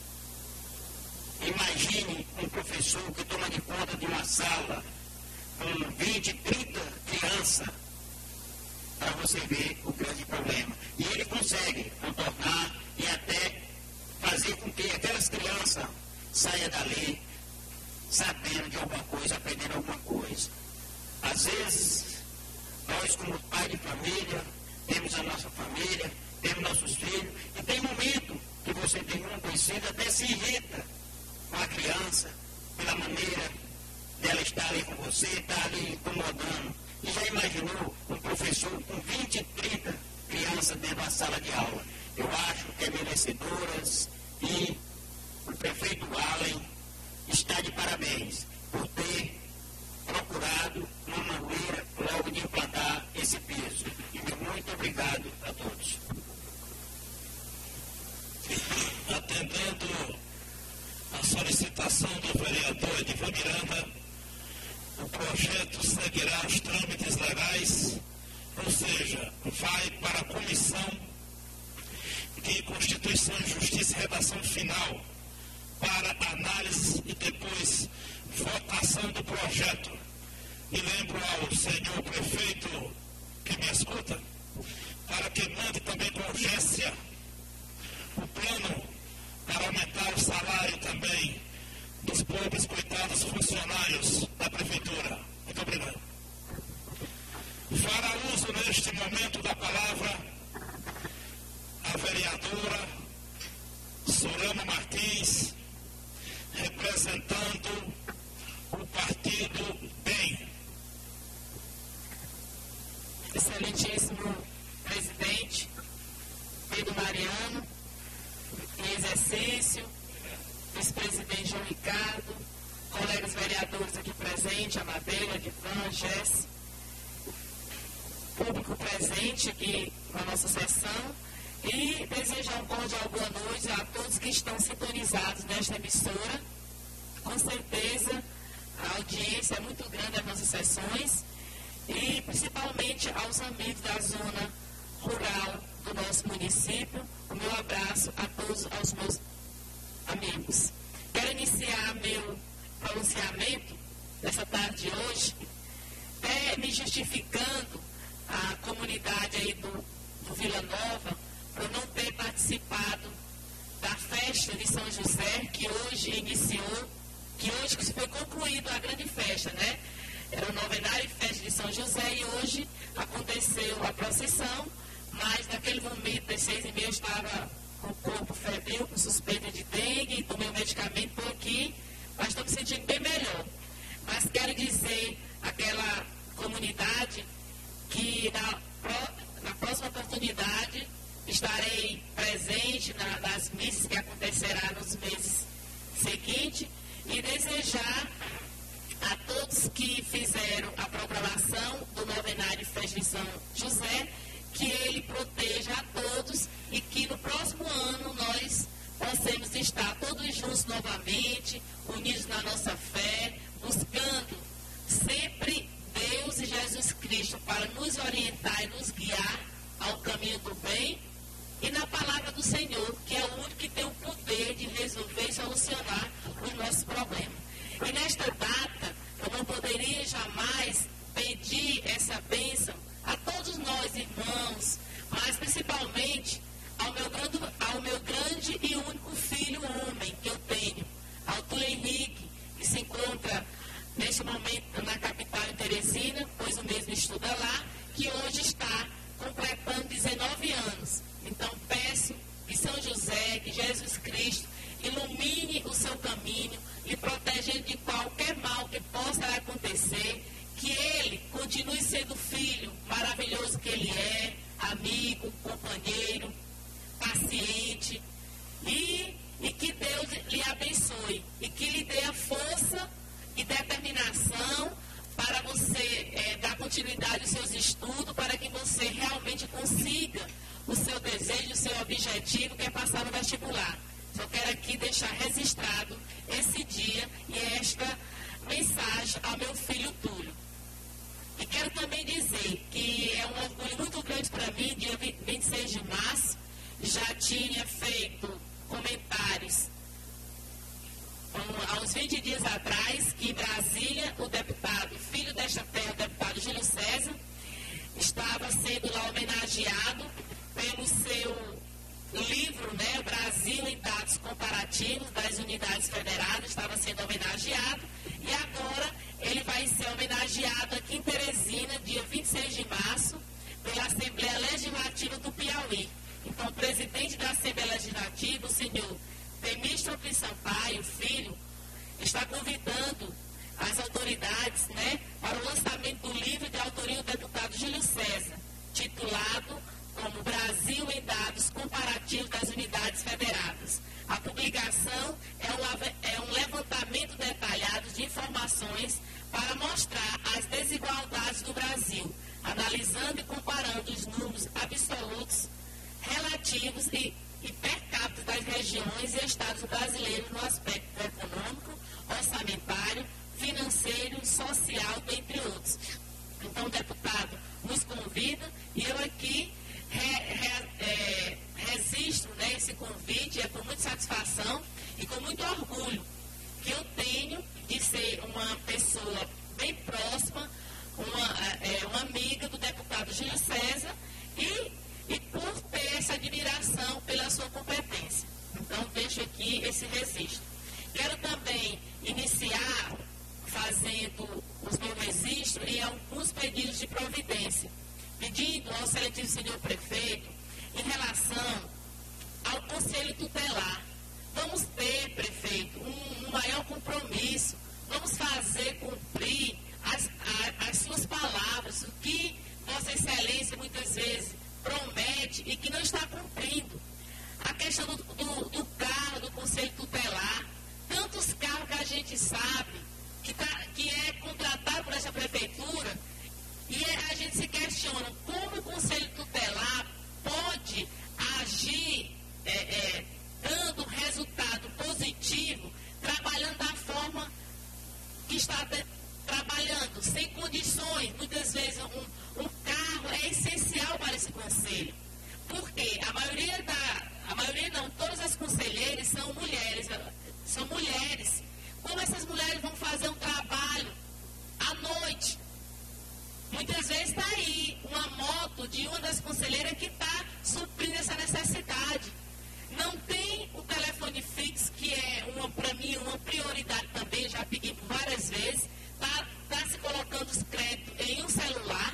Imagine um professor que toma de conta de uma sala com 20, 30 crianças, para você ver o grande problema. E ele consegue contornar e até fazer com que aquelas crianças saiam dali sabendo de alguma coisa, aprendendo alguma coisa. Às vezes, nós como pai de família, temos a nossa família, temos nossos filhos, e tem momento que você tem um conhecido, até se irrita com a criança, pela maneira dela estar ali com você, estar ali incomodando. E já imaginou um professor na sala de aula. Eu acho que é merecedoras e o prefeito Allen está de parabéns por ter procurado uma maneira logo de implantar esse piso. E muito obrigado a todos. Atendendo a solicitação do vereador Edivan Miranda, o projeto seguirá os trâmites legais, ou seja, vai para a Comissão de Constituição e Justiça e redação final para análise e depois votação do projeto. E lembro ao senhor prefeito que me escuta, para que mande também com urgência o plano para aumentar o salário também dos pobres, coitados funcionários da prefeitura. Muito obrigado. Fará uso neste momento da palavra a vereadora Sorama Martins, representando o partido BEM. Excelentíssimo presidente Pedro Mariano, em exercício, vice-presidente João Ricardo, colegas vereadores aqui presentes, Amadeira, Edivan, Jess, público presente aqui na nossa sessão, e desejar um cordial boa noite a todos que estão sintonizados nesta emissora. Com certeza, a audiência é muito grande das nossas sessões, e principalmente aos amigos da zona rural do nosso município, o meu abraço a todos aos meus amigos. Quero iniciar meu pronunciamento nessa tarde de hoje, me justificando a comunidade aí do Vila Nova por não ter participado da festa de São José, que hoje iniciou, que hoje foi concluída a grande festa, né? Era o novenário e festa de São José e hoje aconteceu a procissão, mas naquele momento, às 6h30, eu estava com o corpo febril, com suspeita de dengue, tomei um medicamento por aqui, mas estou me sentindo bem melhor. Mas quero dizer àquela comunidade que na próxima oportunidade estarei presente nas missas que acontecerá nos meses seguintes e desejar a todos que fizeram a proclamação do novenário e festa de São José, que ele proteja a todos e que no próximo ano nós possamos estar todos juntos novamente, unidos na nossa fé, buscando sempre Deus e Jesus Cristo para nos orientar e nos guiar ao caminho do bem e na palavra do Senhor, que é o único que tem o poder de resolver e solucionar os nossos problemas. E nesta data, eu não poderia jamais pedir essa bênção a todos nós, irmãos, mas principalmente ao meu grande e único filho homem que eu tenho, ao Túlio Henrique, que se encontra neste momento na capital em Teresina, pois o mesmo estuda lá, que hoje está completando 19 anos. Então peço que São José, que Jesus Cristo ilumine o seu caminho e proteja ele de qualquer mal que possa acontecer, que ele continue sendo filho maravilhoso que ele é, amigo, companheiro, paciente, e que Deus lhe abençoe e que lhe dê a força e determinação para você dar continuidade aos seus estudos, para que você realmente consiga o seu desejo, o seu objetivo, que é passar no vestibular. Só quero aqui deixar registrado esse dia e esta mensagem ao meu filho Túlio. E quero também dizer que é um orgulho muito grande para mim, dia 26 de março, já tinha feito comentários há uns 20 dias atrás, que em Brasília, o deputado, filho desta terra, o deputado Júlio César, estava sendo lá homenageado pelo seu livro, né, Brasil em Dados Comparativos das Unidades Federadas, estava sendo homenageado, e agora ele vai ser homenageado aqui em Teresina, dia 26 de março, pela Assembleia Legislativa do Piauí. Então, o presidente da Assembleia Legislativa, o senhor Temístocles Sampaio, filho, está convidando as autoridades, né, para o lançamento do livro de autoria do deputado Júlio César, titulado como Brasil em Brasil, analisando e comparando os números absolutos, relativos e per capita das regiões e estados brasileiros no aspecto econômico, orçamentário, financeiro, social, entre outros. Então, o deputado nos convida e eu aqui registro, né, esse convite, é com muita satisfação e com muito orgulho que eu tenho de ser uma pessoa bem próxima, uma amiga do deputado Júlio César e por ter essa admiração pela sua competência. Então, deixo aqui esse registro. Quero também iniciar fazendo os meus registros e alguns pedidos de providência, pedindo ao excelentíssimo senhor prefeito em relação ao Conselho Tutelar. Vamos ter, prefeito, um maior compromisso, vamos fazer cumprir as suas palavras, o que Vossa Excelência muitas vezes promete e que não está cumprindo. A questão do carro, do Conselho Tutelar, tantos carros que a gente sabe que é contratado por essa prefeitura, e a gente se questiona como o Conselho Tutelar pode agir dando resultado positivo, trabalhando da forma que está trabalhando, sem condições. Muitas vezes um carro é essencial para esse conselho. Porque todas as conselheiras são mulheres. Como essas mulheres vão fazer um trabalho à noite? Muitas vezes está aí uma moto de uma das conselheiras que está suprindo essa necessidade. Não tem o telefone fixo, que é, para mim, uma prioridade também, já pedi por várias vezes. Está se colocando os créditos em um celular.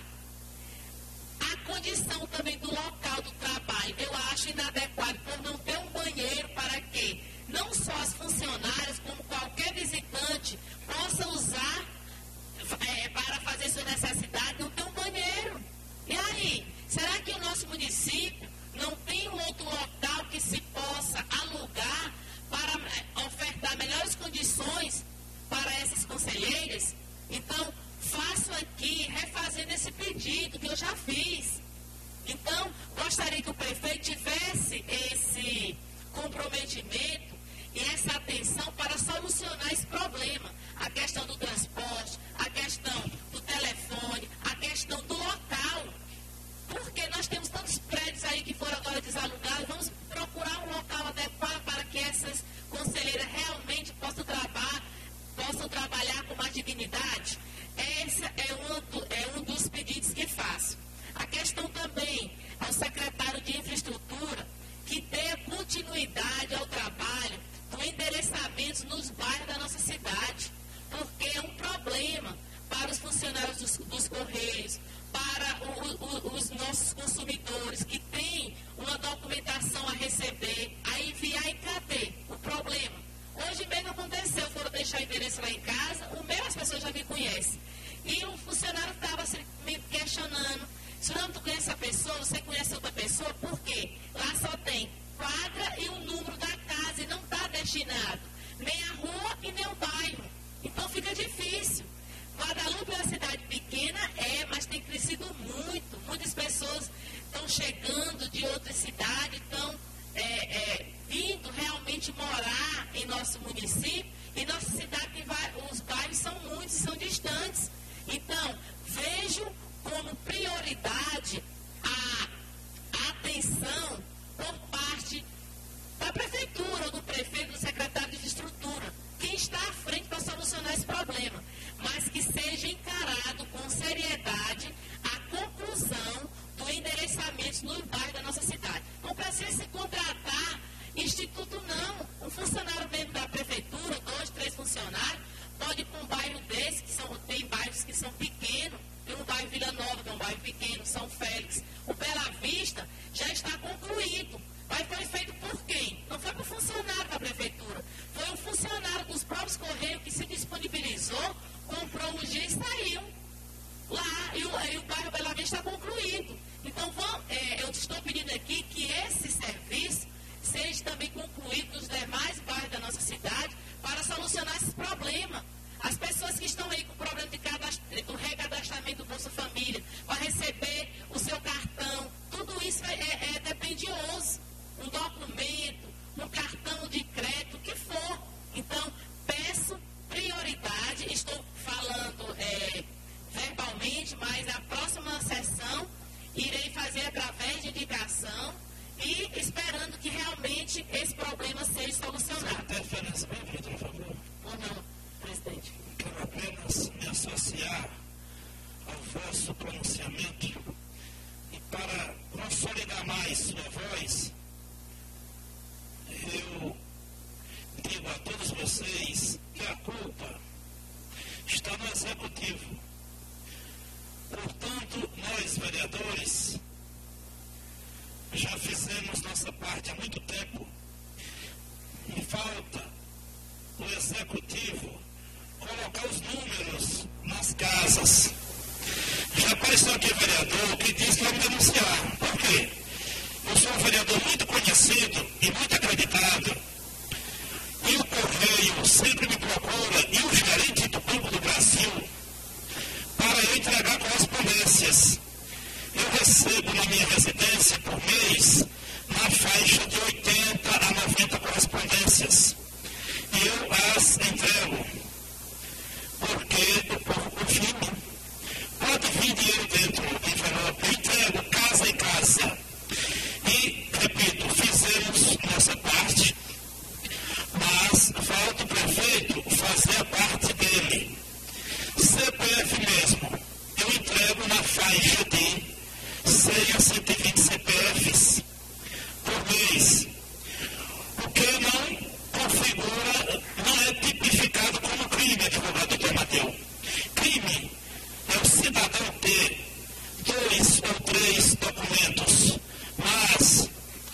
A condição também do local do trabalho, eu acho inadequado por não ter um banheiro para que não só as funcionárias, como qualquer visitante possa usar para fazer sua necessidade, não tem um banheiro. E aí, será que o nosso município não tem um outro local que se possa alugar para ofertar melhores condições para essas conselheiras? Então, faço aqui, refazendo esse pedido que eu já fiz. Então, gostaria que o prefeito tivesse esse comprometimento e essa atenção para solucionar esse problema. A questão do transporte, a questão do telefone, a questão do local. Porque nós temos tantos prédios aí que foram agora desalugados, vamos procurar um local adequado para que essas conselheiras realmente possam trabalhar com mais dignidade. Esse é um dos pedidos que faço. A questão também ao secretário de Infraestrutura que dê continuidade ao trabalho do endereçamento nos bairros da nossa cidade, porque é um problema para os funcionários dos Correios, para os nossos consumidores que têm uma documentação a receber, a enviar e cadê o problema? Hoje mesmo aconteceu, foram deixar o endereço lá em casa, o meu as pessoas já me conhecem. E o funcionário estava me questionando, se não tu conhece a pessoa, você conhece outra pessoa, por quê? Lá só tem quadra e o número da casa e não está destinado nem a rua e nem o bairro. Então fica difícil. Guadalupe é uma cidade pequena, mas tem crescido muito. Muitas pessoas estão chegando de outras cidades, estão vindo realmente morar em nosso município. E nossa cidade, os bairros são muitos, são distantes. Então, vejo como prioridade a atenção por parte da prefeitura, ou do prefeito, do secretário de Infraestrutura, quem está à frente para solucionar esse problema, mas que seja encarado com seriedade a conclusão do endereçamento nos bairros da nossa cidade. Não precisa se contratar instituto, não. Um funcionário dentro da prefeitura, 2, 3 funcionários, pode ir para um bairro desse, tem bairros que são pequenos, tem um bairro Vila Nova, que é um bairro pequeno, São Félix. O Bela Vista já está concluído. Mas foi feito por quem? Não foi por funcionário da prefeitura. Foi um funcionário dos próprios Correios que se disponibilizou, comprou um dia e saiu. Lá, e o bairro Bela Vista está concluído. Então, eu estou pedindo aqui que esse serviço seja também concluído nos demais bairros da nossa cidade para solucionar esse problema. As pessoas que estão aí com o problema do recadastramento do Bolsa Família, e esperando que realmente esse problema seja solucionado. Interferência bem, Vitor, por favor. Ou não, presidente? Quero apenas me associar ao vosso pronunciamento e para consolidar mais sua voz, eu digo a todos vocês que a culpa está no Executivo. Portanto, nós, vereadores, já fizemos nossa parte há muito tempo e falta o Executivo colocar os números nas casas. Já apareceu aqui vereador que diz que vai me denunciar. Por quê? Eu sou um vereador muito conhecido e muito acreditado. E o Correio sempre me procura, e o gerente do Banco do Brasil, para eu entregar correspondências. Eu recebo na minha residência por mês na faixa de 80 a 90 correspondências. E eu as entrego. Porque o povo confia em mim. Pode vir dinheiro dentro do envelope, eu entrego casa em casa. E, repito, fizemos nossa parte, mas falta o prefeito fazer a parte dele. CPF mesmo, eu entrego na faixa de 100 a 120 CPFs por mês. O que não configura, não é tipificado como crime, advogado Dr. Mateu. Crime é o cidadão ter 2 ou 3 documentos, mas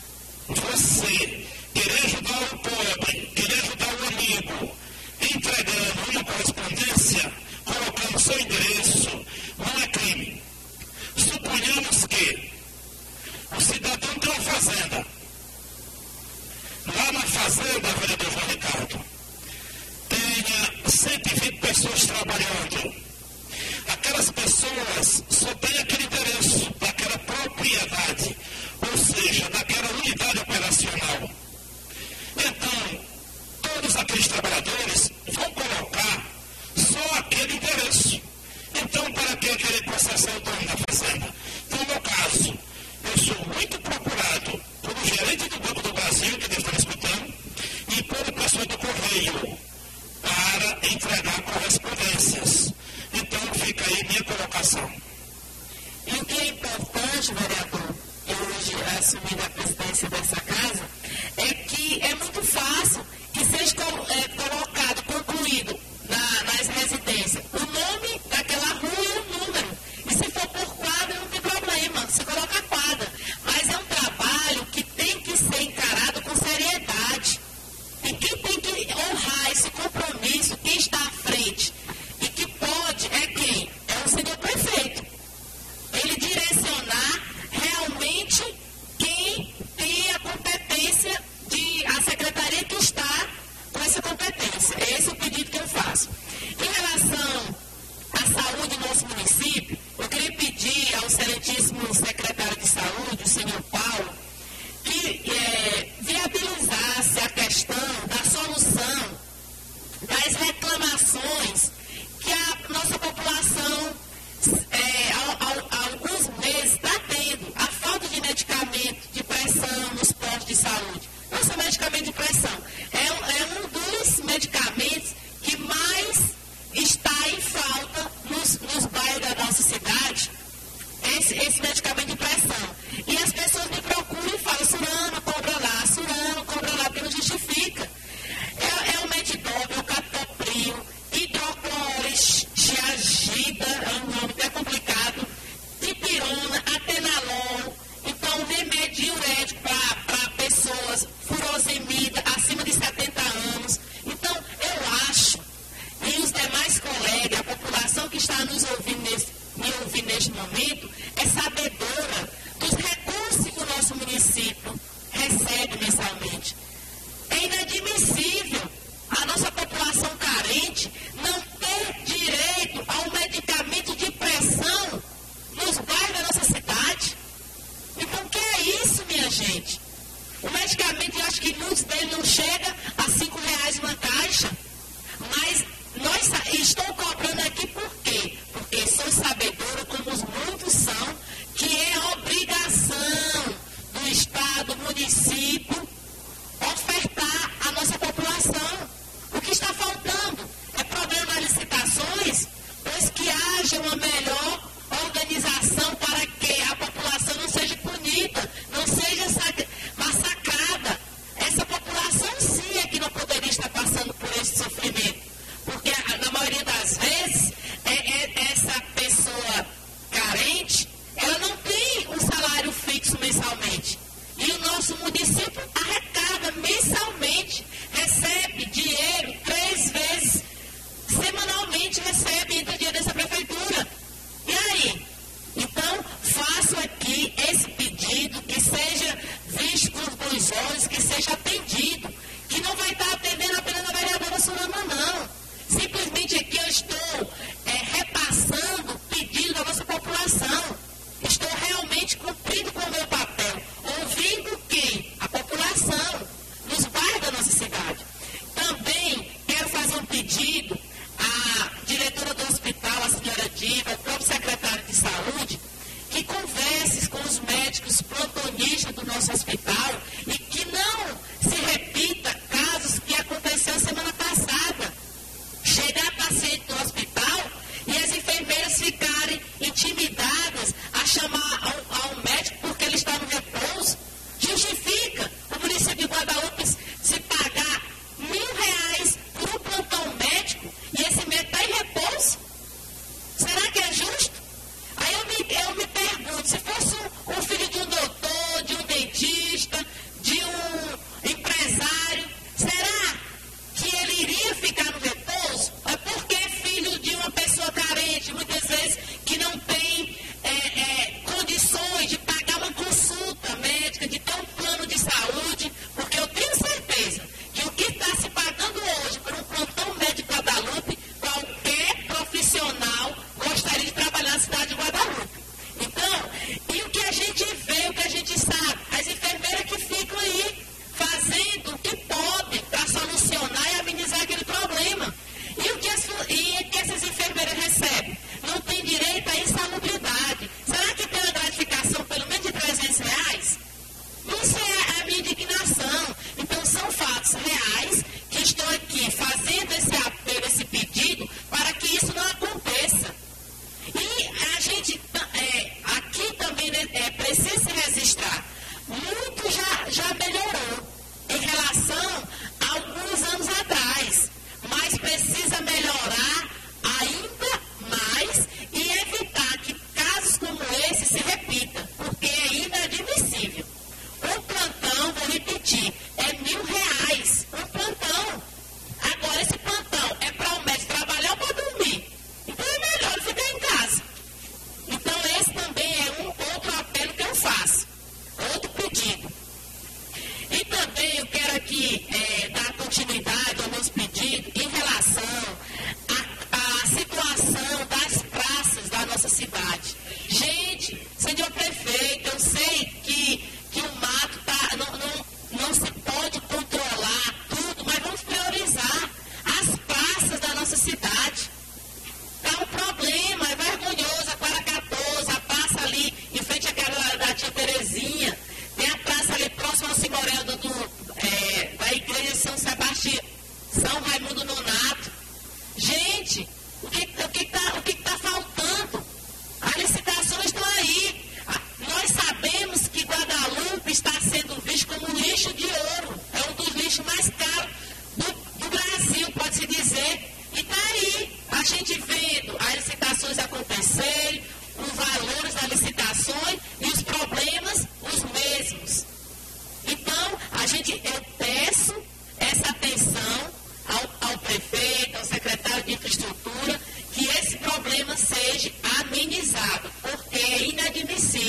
você querer ajudar o pobre, querer ajudar o amigo, entregando uma correspondência, colocando seu endereço, não é crime. Suponhamos que o cidadão tem uma fazenda. Lá na fazenda, vereador João Ricardo, tenha 120 pessoas trabalhando. Aquelas pessoas só têm aquele endereço daquela propriedade, ou seja, daquela unidade operacional. Então, todos aqueles trabalhadores vão colocar só aquele endereço. Então, para que querer processar o dono da fazenda? Então, no meu caso, eu sou muito procurado pelo gerente do Banco do Brasil, que deve estar me escutando, e pelo pessoal do Correio, para entregar correspondências. Então, fica aí minha colocação. E o que é importante, vereador, eu hoje assumindo a presidência dessa casa, é que é muito fácil que seja colocado, concluído nas residências, o nome daquela rua e o número. E se for por quadra, não tem problema, você coloca a quadra. Mas é um trabalho que tem que ser encarado com seriedade. E quem tem que honrar esse compromisso, quem está à frente, e que pode, é quem? É o senhor prefeito. Ele direcionar realmente quem tem a competência a secretaria que está com essa competência. Esse é o pedido que eu faço. Em relação à saúde do nosso município, eu queria pedir ao excelentíssimo secretário de saúde, o senhor Paulo, que viabilizasse a questão da solução das reclamações que a nossa população há alguns meses está tendo. A falta de medicamento de pressão nos postos de saúde. Não só medicamento de pressão. É um dos medicamentos que mais está em falta nos bairros da nossa cidade. Esse medicamento de pressão. E as pessoas me procuram e falam, Surana, cobra lá, porque não justifica. É o Medidol, é o Captopril, hidrocloroxiagida, é um nome até complicado, dipirona, atenolol, então remédio diurético para pessoas, furosemida, acima de 70 anos. Então, eu acho, e os demais colegas, a população que está nos ouvindo me ouvindo neste momento, é sabedora dos recursos que o nosso município recebe mensalmente. É inadmissível a nossa população carente não ter direito ao medicamento de pressão nos bairros da nossa cidade. Então, o que é isso, minha gente? O medicamento, eu acho que muitos deles não chegam a R$5 uma caixa, mas estou cobrando aqui por quê? Porque sou sabedora, como muitos são, que é obrigação do Estado,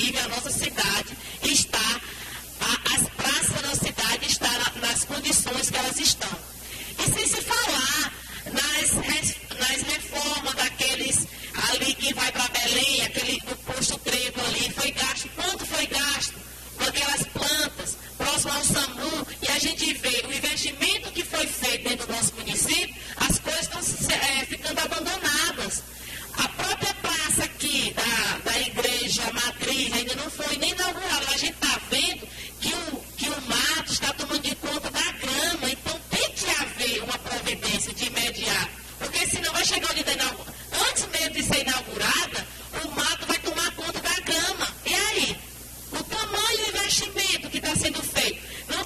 inclusive, a nossa cidade está, as praças da nossa cidade estão nas condições que elas estão. E sem se falar nas reformas daqueles ali que vai para Belém, aquele do posto Trevo ali, foi gasto, quanto foi gasto com aquelas plantas próximo ao SAMU, e a gente vê o investimento que foi feito dentro do nosso município, as coisas estão ficando abandonadas. A própria praça aqui da igreja matriz ainda não foi nem inaugurada. A gente está vendo que o mato está tomando de conta da grama. Então tem que haver uma providência de imediato. Porque senão vai chegar o dia da inauguração. Antes mesmo de ser inaugurada, o mato vai tomar conta da grama. E aí? O tamanho do investimento que está sendo feito.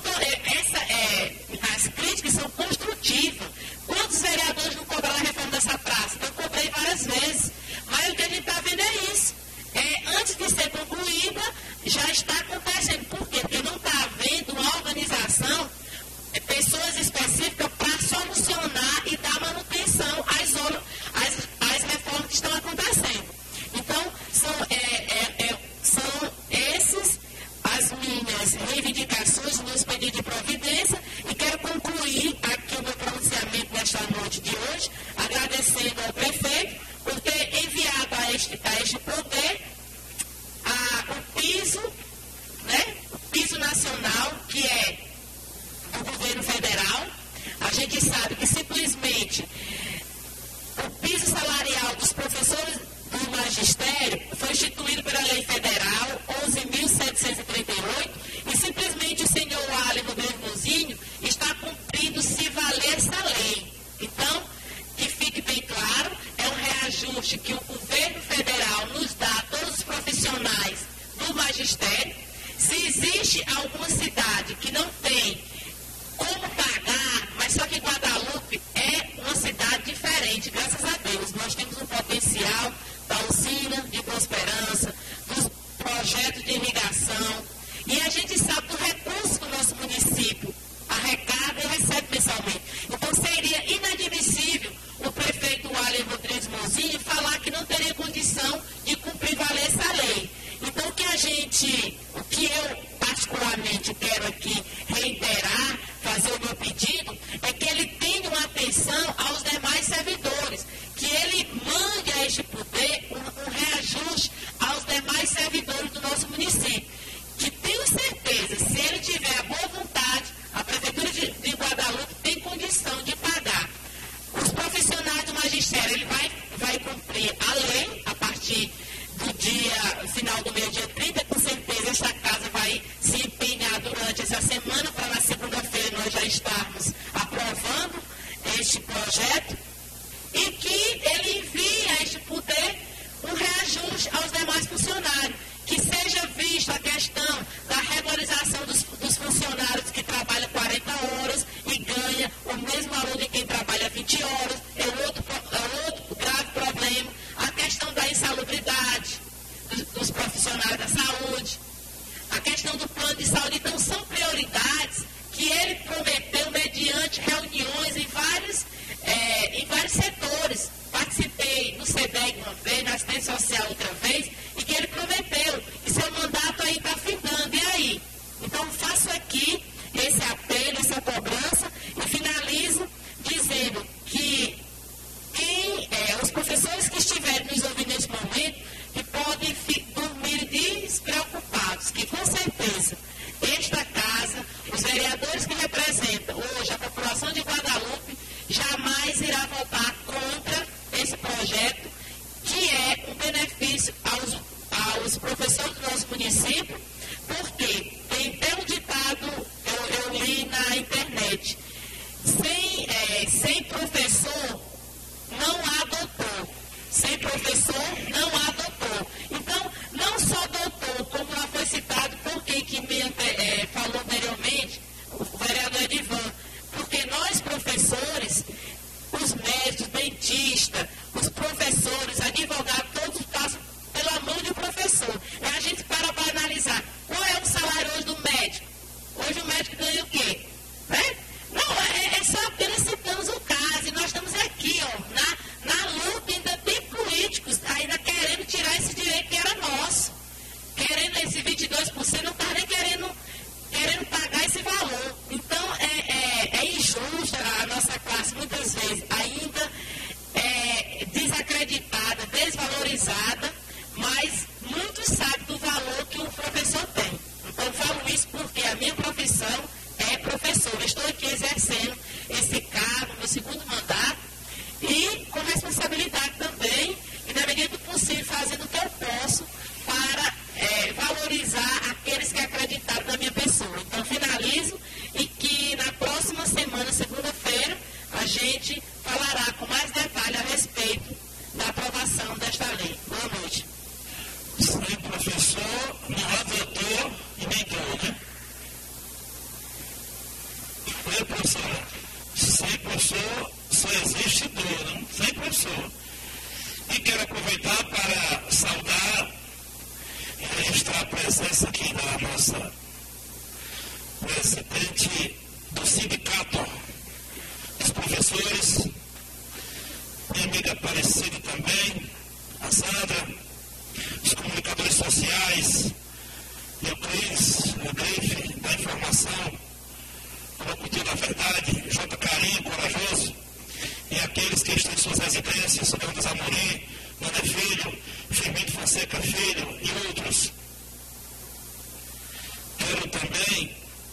As críticas são construtivas. Quantos vereadores não cobraram a reforma dessa praça? Eu cobrei várias vezes. Mas o que a gente está vendo é isso. Antes de ser concluída, já está acontecendo. Por quê? Porque não está havendo uma organização, pessoas específicas para solucionar e dar manutenção às reformas que estão acontecendo. Então, são essas as minhas reivindicações, meus pedidos de providência, e quero concluir aqui o meu pronunciamento nesta noite de hoje, agradecendo ao prefeito por ter enviado a este poder o piso, né? O piso nacional, que é do governo federal. A gente sabe que simplesmente o piso salarial dos professores do magistério foi instituído pela lei federal 11.738 e simplesmente o senhor Wally Rodrigues Mozinho está cumprindo se valer essa lei. Então, que fique bem claro, é um reajuste que o governo federal nos dá a todos os profissionais do magistério. Se existe alguma cidade que não tem como pagar, mas só que Guadalupe é uma cidade diferente, graças a Deus. Nós temos um potencial da usina de Prosperança, dos projetos de irrigação, e a gente sabe do recurso que o nosso município arrecada e recebe mensalmente. Então seria inadmissível o prefeito Wally Rodrigues Mozinho falar que não teria condição de cumprir valer essa lei. Então o que eu particularmente quero aqui reiterar, fazer o meu pedido, é que ele tenha uma atenção aos demais servidores, que ele mande a este poder um reajuste aos demais servidores do nosso município, que tenho certeza, se ele tiver a boa vontade, a Prefeitura de Guadalupe tem condição de pagar. Os profissionais do magistério, ele vai cumprir a lei a partir do final do mês, dia 30, com certeza esta casa vai se empenhar durante essa semana para na segunda-feira nós já estarmos aprovando este projeto, e que ele envie a este poder um reajuste aos demais funcionários, que seja vista a questão da regularização dos funcionários que trabalham 40 horas e ganha o mesmo valor de quem trabalha 20 horas, é outro grave problema, a questão da insalubridade dos profissionais da saúde, a questão do plano de saúde. Então são prioridades que ele prometeu mediante reuniões em vários setores. Participei no SEDEG uma vez, na assistência social outra vez, e que ele prometeu, e seu mandato aí está findando. E aí? Então faço aqui esse apelo, essa cobrança, e finalizo dizendo que os professores que estiverem nos ouvindo nesse momento, que podem dormir despreocupados, que com certeza esta casa, os vereadores que representam hoje a população de Guadalupe, jamais irá votar contra esse projeto, que é um benefício aos professores do nosso município, porque tem até um ditado, eu li na internet, sem professor não há doutor, sem professor não há doutor. Então, não só doutor, como já foi citado por quem que me falou anteriormente, o vereador Edivan, porque nós professores, os médicos, dentistas, os professores, advogados, todos passam pela mão de um professor. E a gente para analisar qual é o registrar a presença aqui da nossa presidente do sindicato dos professores, minha amiga Aparecida também, a Sandra, os comunicadores sociais, o Greife da informação, o locutor da verdade, J. Carinho, corajoso, e aqueles que estão em suas residências, Leandro Amorim, Mané Filho, Firmino Fonseca Filho e outros. Quero também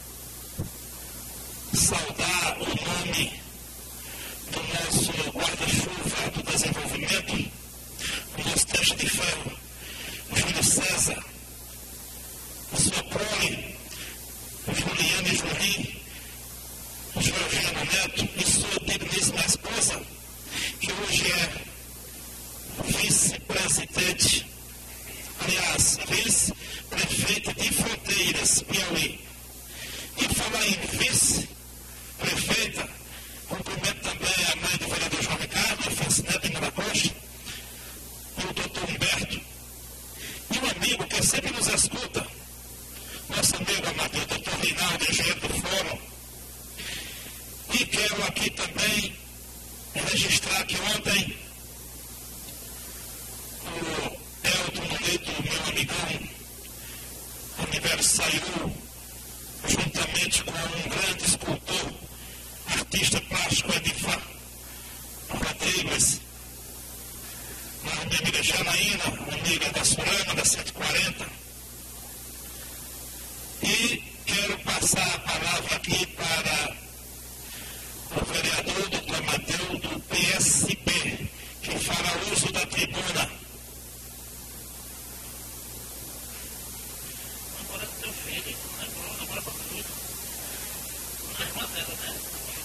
saudar o nome do nosso guarda-chuva do desenvolvimento, o nosso teste de ferro, o Júlio César, a sua prole, o Juliano e Julim, o Georgiano Neto e sua digníssima esposa, que hoje é vice-presidente, aliás, vice-prefeita de Fronteiras, Piauí. E falar em vice-prefeita, cumprimento também a mãe do vereador João Ricardo, Afonso Neto de Costa, e o doutor Humberto, e um amigo que sempre nos escuta, nosso amigo amado, o doutor Reinaldo, engenheiro do Fórum. E quero aqui também registrar que ontem o Elton Noleto, meu amigão, aniversariou juntamente com um grande escultor, artista plástico Edifar Rodrigues, a minha amiga Janaína, amiga da Surana, da 140. E quero passar a palavra aqui para o vereador Dr. Amadeu, do PSB, que fará uso da tribuna. Agora é teu filho, agora para tudo. Não é uma dela, né?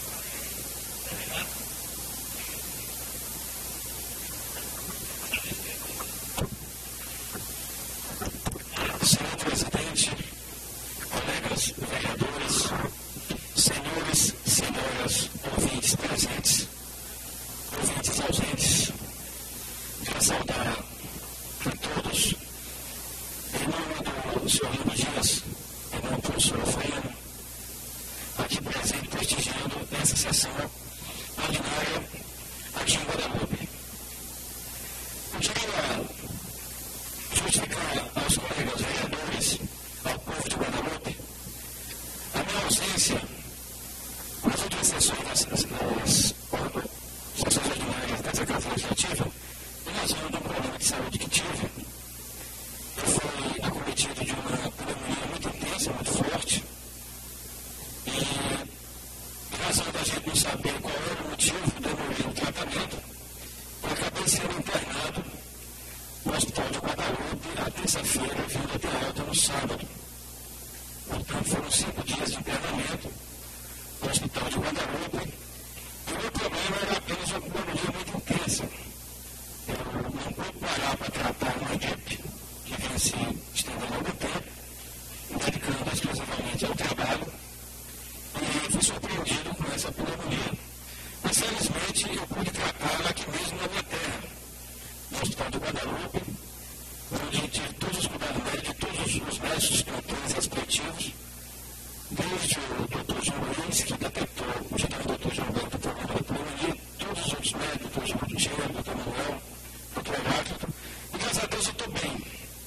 Senhor presidente, colegas vereadores, senhores, senhoras, ouvintes presentes, ouvintes ausentes, quero saudar a todos, em nome do senhor Lino Dias, em nome do professor Faino, aqui presente prestigiando essa sessão ordinária aqui em Guadalupe. Eu queria justificar aos colegas vereadores, ao povo de Guadalupe, a minha ausência nas últimas sessões, nas sessões ordinárias dessa Casa Legislativa, em razão do problema de saúde que tive. Eu fui acometido de uma pneumonia muito intensa, muito forte, e em razão da gente não saber qual era o motivo, demorei o tratamento, eu acabei sendo internado no Hospital de Guadalupe a terça-feira, vindo a ter alta no sábado. Portanto, foram 5 dias de internamento no Hospital de Guadalupe. E o meu problema era apenas uma pneumonia muito intensa. Eu não pude parar para tratar uma gripe que vinha se estendendo há algum tempo, me dedicando exclusivamente ao trabalho, e fui surpreendido com essa pneumonia. Mas, felizmente, eu pude tratá-la aqui mesmo na minha terra, no Hospital de Guadalupe, onde tive todos os cuidados médicos, todos os médicos plantões respectivos, desde o Dr. João Luiz, que detectou, junto com o Dr. João Bento, o problema da pneumonia, todos os outros médicos, o Dr. Gutiérrez, o Dr. Manuel, o Dr. Heráclito, e graças a Deus eu estou bem,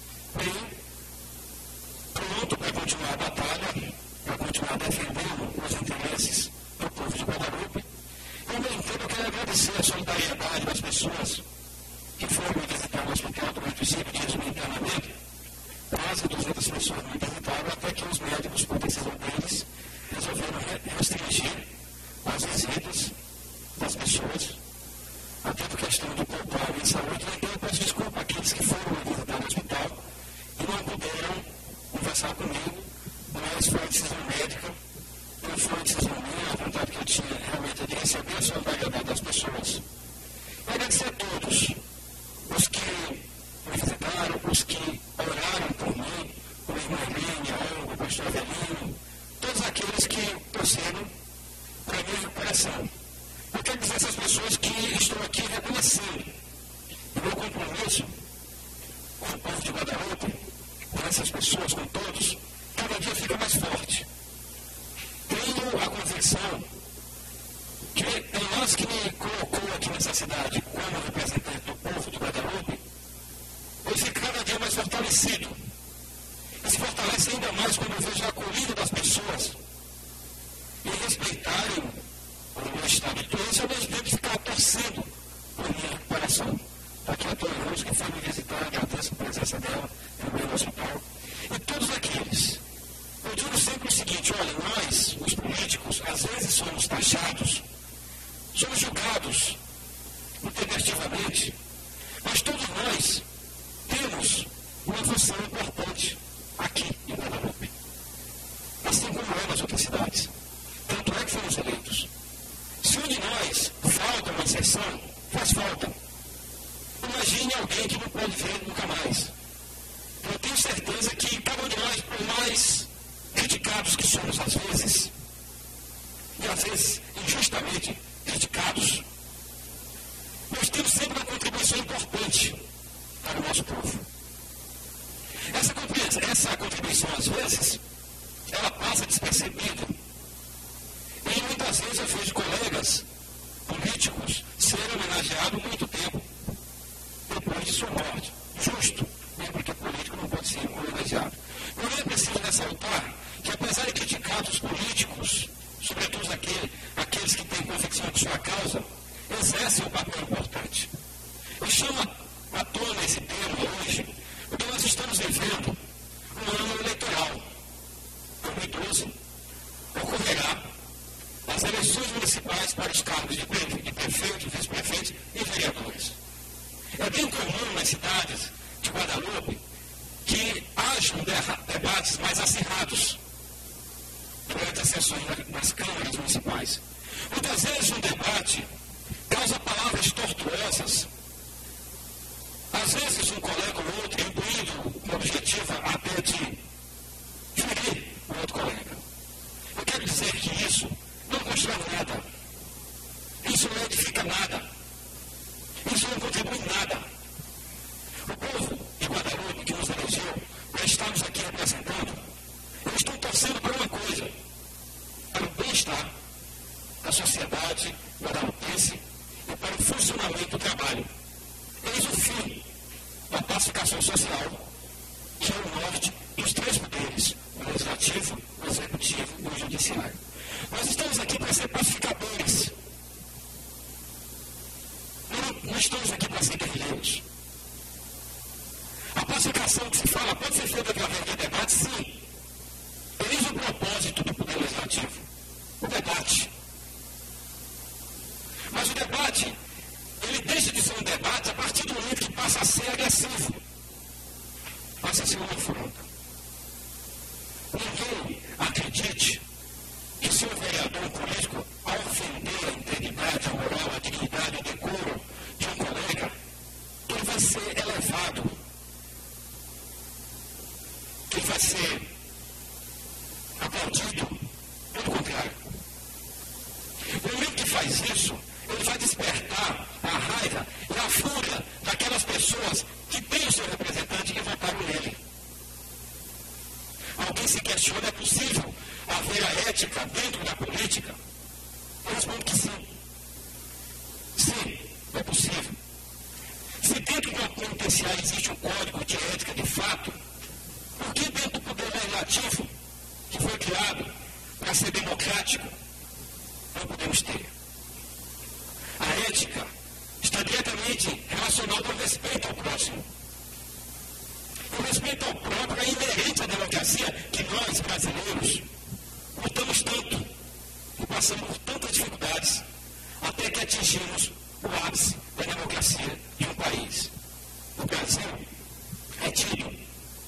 pronto para continuar a batalha, para continuar defendendo os interesses do povo de Guadalupe. E, ao mesmo tempo, eu quero agradecer a solidariedade das pessoas que foram me visitar no hospital durante os 5 dias de meu internamento. Quase 200 pessoas me visitaram, até que os médicos, por decisão deles, resolveram restringir as visitas das pessoas, até por questão de poupar a minha saúde. Então, eu peço desculpa àqueles que foram me visitar no hospital e não puderam conversar comigo, mas foi a decisão médica, não foi a decisão minha, a vontade que eu tinha realmente é de receber a solidariedade das pessoas. Eu agradecer a todos os que me visitaram, os que oraram por mim, o irmão Helene, a Olga, o pastor Avelino, todos aqueles que torceram para a minha recuperação. Eu quero dizer a essas pessoas que estou aqui reconhecendo o meu compromisso com o povo de Guadalupe, com essas pessoas, com todos, cada dia fica mais forte. Tenho a convicção que é nós que me colocou aqui nessa cidade como representante do povo de Guadalupe, hoje cada dia mais fortalecido. E se fortalece ainda mais quando eu vejo a acolhida das pessoas e respeitarem o meu estado de doença, ao mesmo tempo ficar torcendo por minha recuperação. Aqui a Dona Rose, que foi me visitar, agradeço a presença dela também no hospital. E todos aqueles. Eu digo sempre o seguinte, olha, nós, os políticos, às vezes somos taxados, somos julgados intempestivamente, mas todos nós temos uma função importante aqui em Guadalupe, assim como é nas outras cidades. Tanto é que fomos eleitos. Se um de nós falta uma sessão, faz falta. Imagine alguém que não pode ver nunca mais. Eu tenho certeza que cada um de nós, por mais criticados que somos às vezes, e às vezes injustamente criticados, nós temos sempre uma contribuição importante para o nosso povo. Essa contribuição, às vezes, ela passa despercebida. E muitas vezes eu vejo colegas políticos serem homenageados muito tempo depois de sua morte. Justo, né? Porque político não pode ser homenageado. Mas é preciso ressaltar que, apesar de criticar os políticos, sobretudo aqueles que têm convicção de sua causa, exercem um papel importante. Eu chamo à tona esse tema hoje, porque nós estamos vivendo um ano eleitoral. 2012 ocorrerá as eleições municipais para os cargos de prefeito, vice-prefeito e vereadores. É bem comum nas cidades de Guadalupe que hajam debates mais acirrados durante as sessões nas câmaras municipais. Muitas vezes um debate causa palavras tortuosas. Às vezes um colega ou outro, imbuído com o objetivo até de ferir o outro colega. Eu quero dizer que isso não constrói nada. Isso não edifica nada. Isso não contribui em nada. O povo de Guadalupe que nos elegeu, nós estamos aqui representando, eles estão torcendo para uma coisa, para o bem-estar da sociedade guadalupense e para o funcionamento do trabalho. Eis o fim da pacificação social, que é o norte dos três poderes, o legislativo, o executivo e o judiciário. Nós estamos aqui para ser pacificadores. Não estamos aqui para ser guerrilheiros. A pacificação que se fala pode ser feita através de debate, sim. Eis o propósito do poder legislativo, o debate. Mas o debate, ele deixa de ser um debate a partir do momento que passa a ser agressivo. Passa a ser uma afronta. Ninguém acredite que se um vereador político, ao ofender a integridade, a moral, a dignidade, o decoro de um colega, ele vai ser elevado, ele vai ser aplaudido. Pelo contrário. No momento que faz isso, ele vai despertar a raiva e a fúria daquelas pessoas que têm o seu representante e votaram nele. Alguém se questiona, é possível haver a ética dentro da política? Eu respondo que sim. Sim, é possível. Se dentro da penitenciária existe um código de ética de fato, por que dentro do poder legislativo, que foi criado para ser democrático, não podemos ter? A ética está diretamente relacionada ao respeito ao próximo. O respeito ao próprio é inerente à democracia que nós, brasileiros, lutamos tanto e passamos por tantas dificuldades até que atingimos o ápice da democracia de um país. O Brasil é tido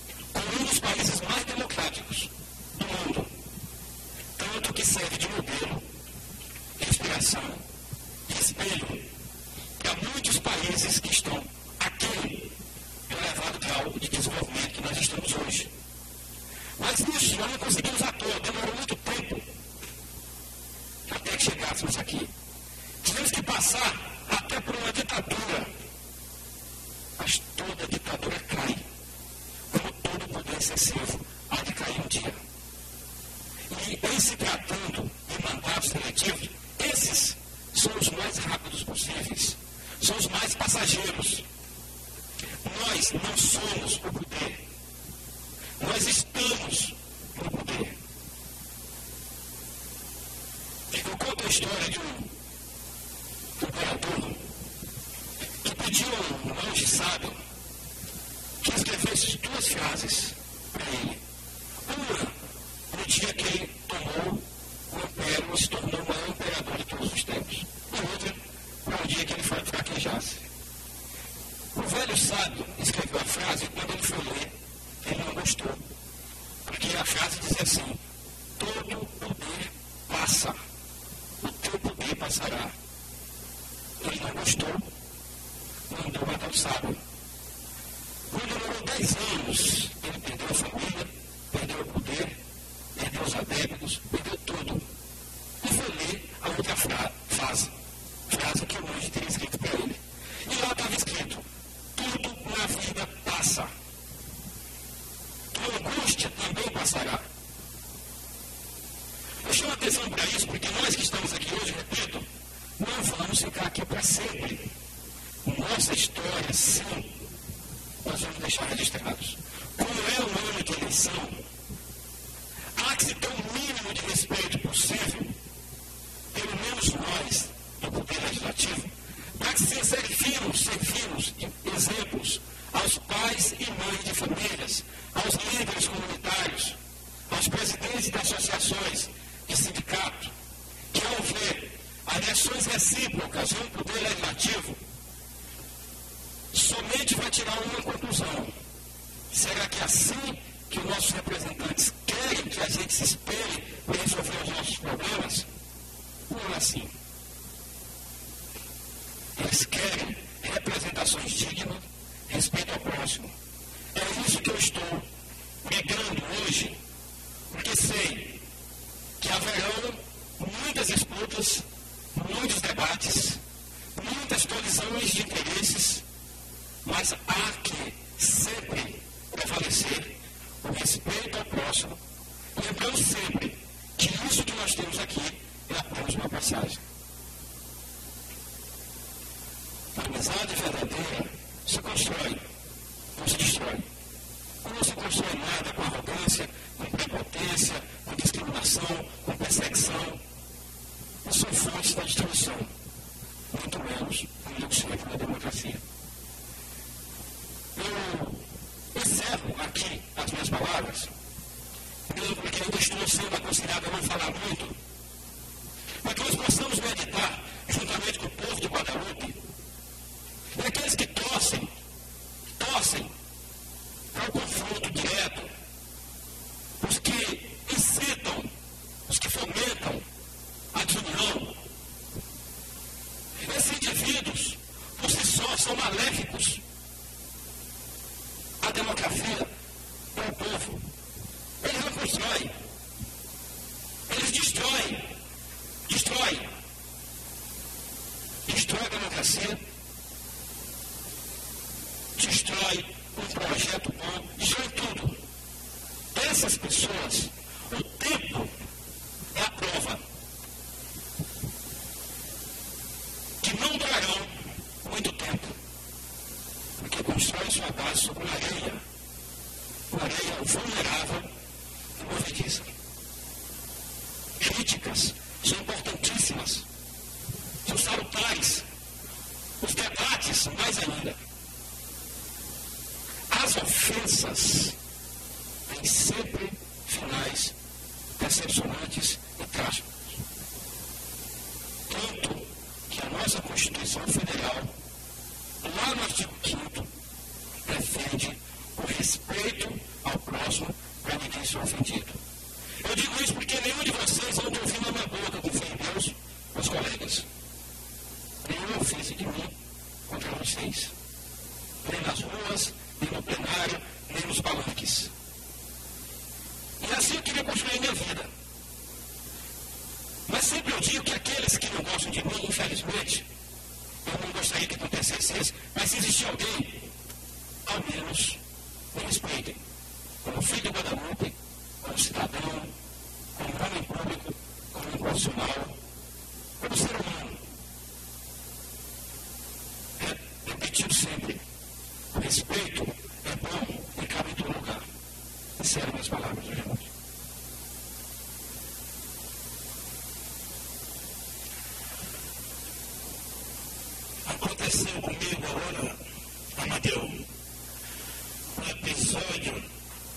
excessivo há de cair um dia. E em se tratando de mandatos seletivos, esses são os mais rápidos possíveis, são os mais passageiros. Nós não somos o poder, nós estamos no poder. Eu conto a história de um imperador que pediu a um monge sábio que escrevesse 2 frases para ele. Uma, no dia que ele tomou o império e se tornou o maior imperador de todos os tempos. E outra, para o dia que ele fraquejasse. O velho sábio escreveu a frase e quando ele foi ler, ele não gostou. Porque a frase dizia assim: todo poder passa, o teu poder passará. Ele não gostou, mandou matar o sábio. Quando demorou 10 anos, ele perdeu a família, perdeu o poder, perdeu os adeptos, perdeu tudo. E foi ler a outra frase que o monge teria escrito para ele. E lá estava escrito: tudo na vida passa. Tua angústia também passará. Eu chamo a atenção para isso porque nós que estamos aqui hoje, repito, não vamos ficar aqui para sempre. Nossa história, sim, nós vamos deixar registrados. Como é o ano de eleição, há que se ter o mínimo de respeito possível, pelo menos nós, do Poder Legislativo, para que servimos exemplos aos pais e mães de famílias, aos líderes comunitários, aos presidentes de associações, de sindicato, que ao ver agressões recíprocas em um Poder Legislativo, somente vai tirar uma conclusão. Será que é assim que os nossos representantes querem que a gente se espelhe para resolver os nossos problemas? Não é assim. Eles querem representações dignas, respeito ao próximo. É isso que eu estou brigando hoje, porque sei que haverão muitas disputas, muitos debates, muitas colisões de interesses, mas há que sempre prevalecer o respeito ao próximo, lembrando sempre que isso que nós temos aqui é apenas uma passagem. A amizade verdadeira se constrói, não se destrói. Não se constrói nada com arrogância, com prepotência, com discriminação, com perseguição. Não são fontes da destruição, muito menos, como eu sempre, na democracia. Eu encerro aqui as minhas palavras, mesmo porque ainda estou sendo aconselhado a não falar muito, para que nós possamos meditar, juntamente com o povo de Guadalupe, e aqueles que torcem para o confronto direto, os que incitam, os que fomentam a desunião. Esses indivíduos, por si só, são maléficos à democracia, para o povo. Eles não constroem, eles destroem a democracia, destrói um projeto bom, destrói tudo. Essas pessoas, o tempo é a prova que não durarão muito tempo, porque constrói sua base sobre uma areia vulnerável e movediça. Críticas são importantíssimas, são salutares, os debates mais ainda. As ofensas têm sempre finais decepcionantes e trágicos. Tanto que a nossa Constituição Federal, lá no artigo 5º, defende o respeito ao próximo para ninguém ser ofendido. Eu digo isso porque nenhum de vocês anda ouvindo a minha boca com fé em Deus, meus colegas. Nenhuma ofensa de mim contra vocês. Nem nas ruas, nem no plenário, nem nos palanques. E assim eu queria construir minha vida. filho de Guadalupe, como cidadão, como homem público, como profissional, como ser humano. Repetindo sempre, o respeito é bom e cabe em todo lugar. Essas eram minhas palavras hoje à noite. Aconteceu comigo agora, Amadeu, um episódio.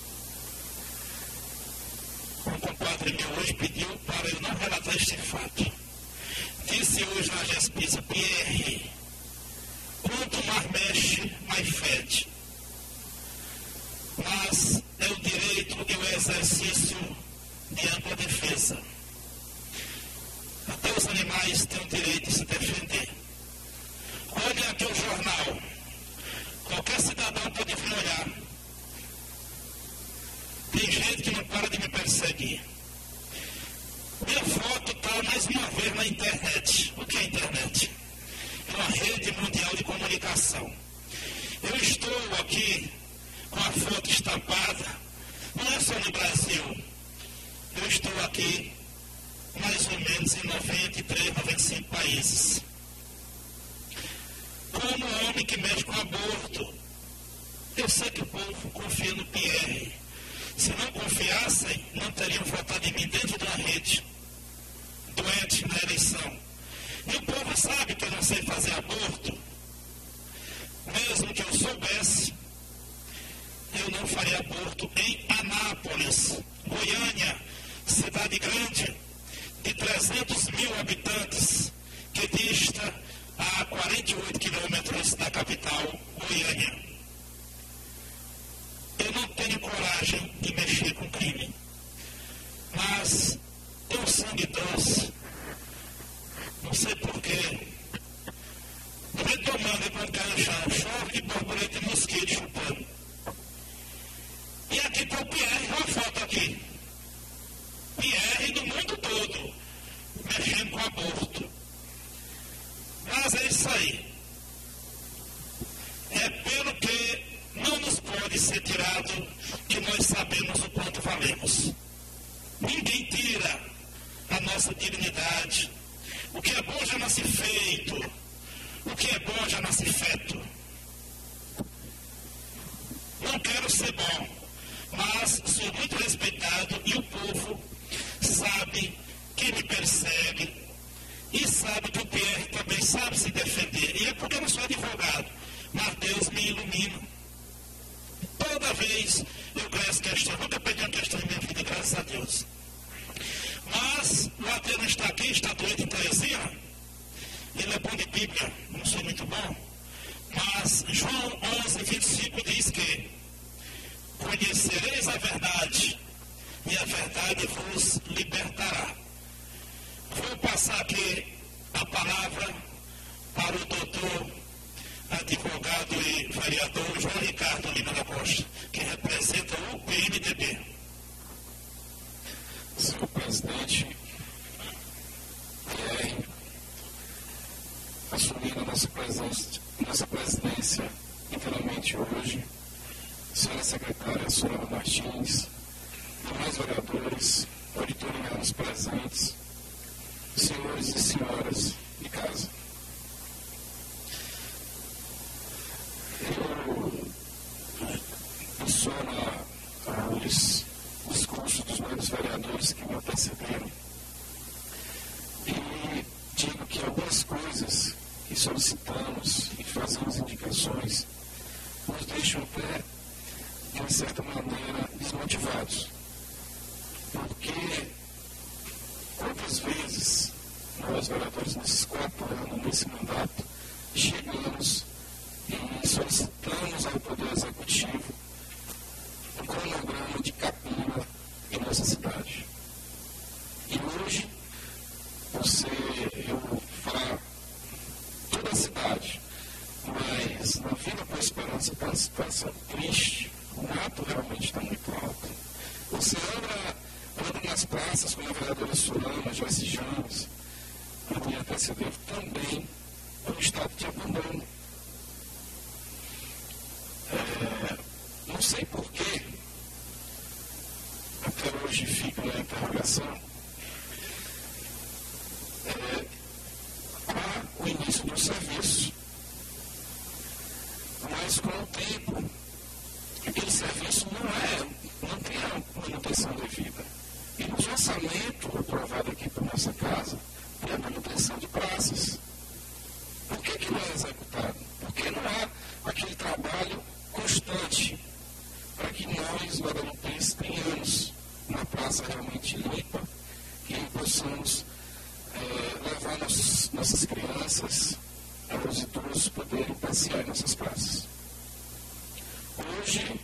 Um compadre meu hoje pediu para eu não relatar este fato. Disse hoje na Gespisa: Pierre, quanto mais mexe, mais fede. Mas é o direito e o exercício de ampla defesa. Até os animais têm o direito de se defender. Olhem aqui o jornal. Qualquer cidadão pode vir olhar. Tem gente que não para de me perseguir. Minha foto está mais uma vez na internet. O que é internet? É uma rede mundial de comunicação. Eu estou aqui com a foto estampada. Não é só no Brasil. Eu estou aqui mais ou menos em 93, 95 países. Como homem que mexe com aborto. Eu sei que o povo confia no Pierre. Se não confiassem, não teriam votado em mim dentro de uma rede, doente na eleição. E o povo sabe que eu não sei fazer aborto. Mesmo que eu soubesse, eu não faria aborto em Anápolis, Goiânia, cidade grande, de 300 mil habitantes, que dista a 48 quilômetros da capital, Goiânia. Eu não tenho coragem de mexer com crime, mas tenho sangue doce, não sei porquê. Retomando quando cai no chão, chove de borboleta e mosquito chupando. E aqui está o Pierre, olha a foto aqui. Pierre do mundo todo, mexendo com aborto. Mas é isso aí. É pelo que não nos pode ser tirado que nós sabemos o quanto valemos. Ninguém tira a nossa dignidade. O que é bom já nasce feito. O que é bom já nasce feto. Não quero ser bom, mas sou muito respeitado e o povo sabe que me persegue e sabe que o Pierre também sabe se defender. E é porque eu não sou advogado, mas Deus me ilumina. Toda vez eu ganho as questões, nunca perdi uma questão em minha vida, graças a Deus. Mas o ateu não está aqui, está doente em Terezinha. Ele é bom de Bíblia, não sou muito bom. Mas João 11, 25 diz que conhecereis a verdade e a verdade vos libertará. Vou passar aqui a palavra para o doutor, advogado e vereador João Ricardo Lima da Costa, que representa o PMDB. Senhor presidente, Pierre, assumindo nossa presidência inteiramente hoje, senhora secretária Sorana Martins, demais vereadores, auditorianos presentes, senhores e senhoras de casa. Eu sou os discursos dos novos vereadores que me antecederam e digo que algumas coisas que solicitamos e fazemos indicações nos deixam até, de uma certa maneira, desmotivados. Porque quantas vezes nós, vereadores, nesses 4 anos, nesse mandato, chegamos e solicitamos ao Poder Executivo um cronograma de capina em nossa cidade. E hoje, eu vou falar toda a cidade, mas na Vila Boa Esperança está uma situação triste, o mato realmente está muito alto. Você anda nas praças com a vereadora Sorana, Joyce James, a minha antecedente também, é um estado de abandono. Não sei porquê, hoje fica na interrogação, há o início do serviço, mas com o tempo, aquele serviço não tem a manutenção devida. E no orçamento aprovado aqui por nossa casa, tem a manutenção de praças. Por que não é executado? Porque não há aquele trabalho constante para que nós, guadalupenses, tenhamos uma praça realmente limpa e possamos levar nossas crianças, os idosos poderem passear em nossas praças. Hoje,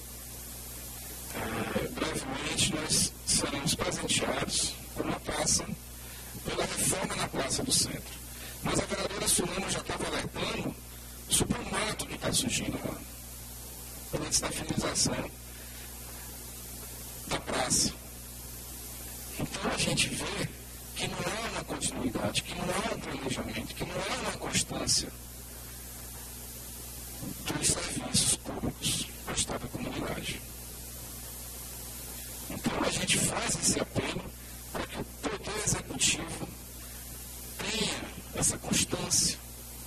brevemente, nós seremos presenteados com uma praça pela reforma na Praça do Centro. Mas a vereadora Sulana já estava alertando sobre o mato que está surgindo lá, antes da finalização da praça. Então a gente vê que não há uma continuidade, que não há um planejamento, que não há uma constância dos serviços públicos prestados à comunidade. Então a gente faz esse apelo para que o Poder Executivo tenha essa constância,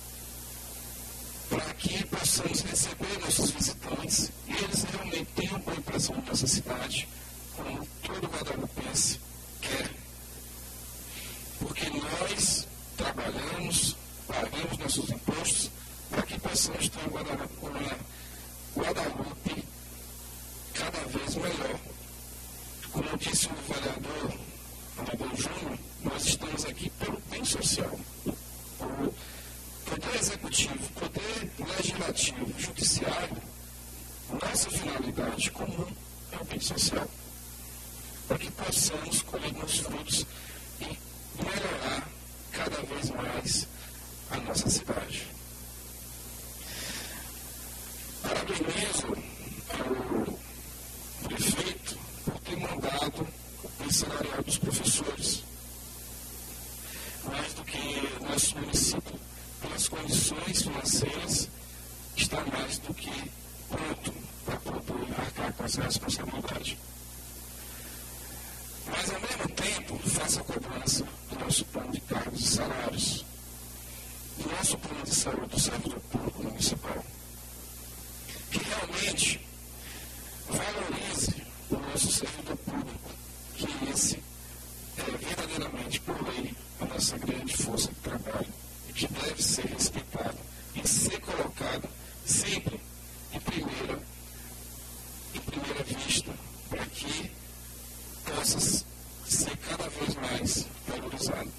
para que possamos receber nossos visitantes e eles realmente tenham boa impressão da nossa cidade, como todo guadalupense quer. Porque nós trabalhamos, pagamos nossos impostos para que possamos ter uma Guadalupe cada vez melhor. Como disse o vereador Amadeu Júnior, nós estamos aqui pelo bem social. O Poder Executivo, Poder Legislativo, Judiciário, nossa finalidade comum é o bem social. Para que possamos colher os frutos e melhorar cada vez mais a nossa cidade. Parabenizo ao prefeito por ter mandado o piso salarial dos professores. Mais do que nosso município, pelas condições financeiras, está mais do que pronto para poder arcar com essa responsabilidade. Mas, ao mesmo tempo, faça a cobrança do nosso plano de cargos e salários, do nosso plano de saúde do servidor público municipal, que realmente valorize o nosso servidor público, que esse é verdadeiramente, por lei, a nossa grande força de trabalho, e que deve ser respeitado e ser colocado sempre em primeira vista, para que possa ser cada vez mais valorizado.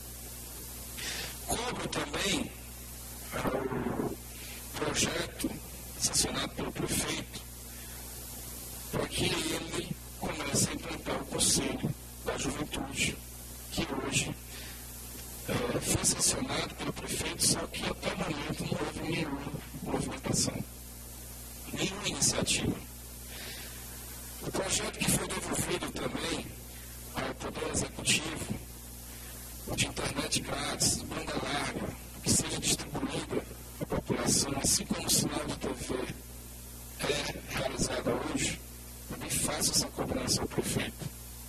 Cobro também o projeto sancionado pelo prefeito para que ele comece a implantar o Conselho da Juventude, que hoje foi sancionado pelo prefeito, só que até o momento não houve nenhuma movimentação, nenhuma iniciativa. O projeto que foi devolvido também ao Poder Executivo, o de internet grátis, banda larga, que seja distribuída à população, assim como o sinal de TV é realizado hoje, também faça essa cobrança ao prefeito.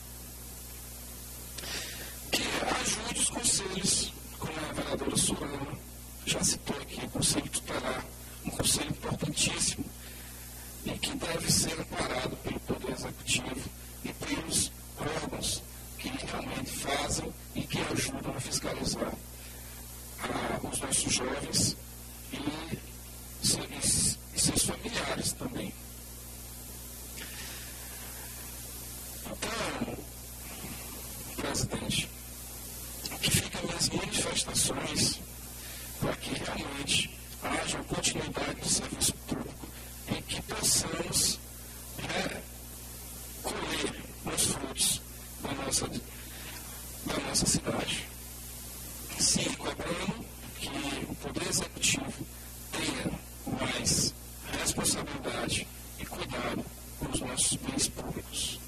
Que ajude os conselhos, como a vereadora Sulana já citou aqui, o Conselho Tutelar, um conselho importantíssimo, e que deve ser amparado pelo Poder Executivo e pelos órgãos que realmente fazem e que ajudam a fiscalizar os nossos jovens e seus familiares também. Então, presidente, que ficam minhas manifestações para que realmente haja continuidade do serviço público e que possamos colher os frutos da nossa cidade. Sim, cobrando que o Poder Executivo tenha mais responsabilidade e cuidado com os nossos bens públicos.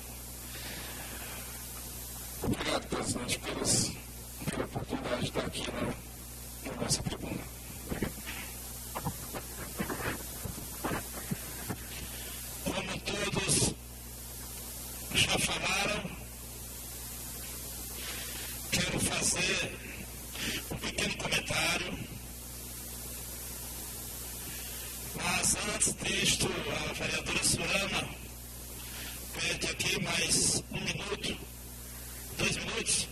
Obrigado, presidente, pela oportunidade de estar aqui na nossa tribuna. Obrigado. Como todos já falaram. Quero fazer um pequeno comentário. Mas antes disto, a vereadora Surana pede aqui mais 1 minuto, 2 minutos.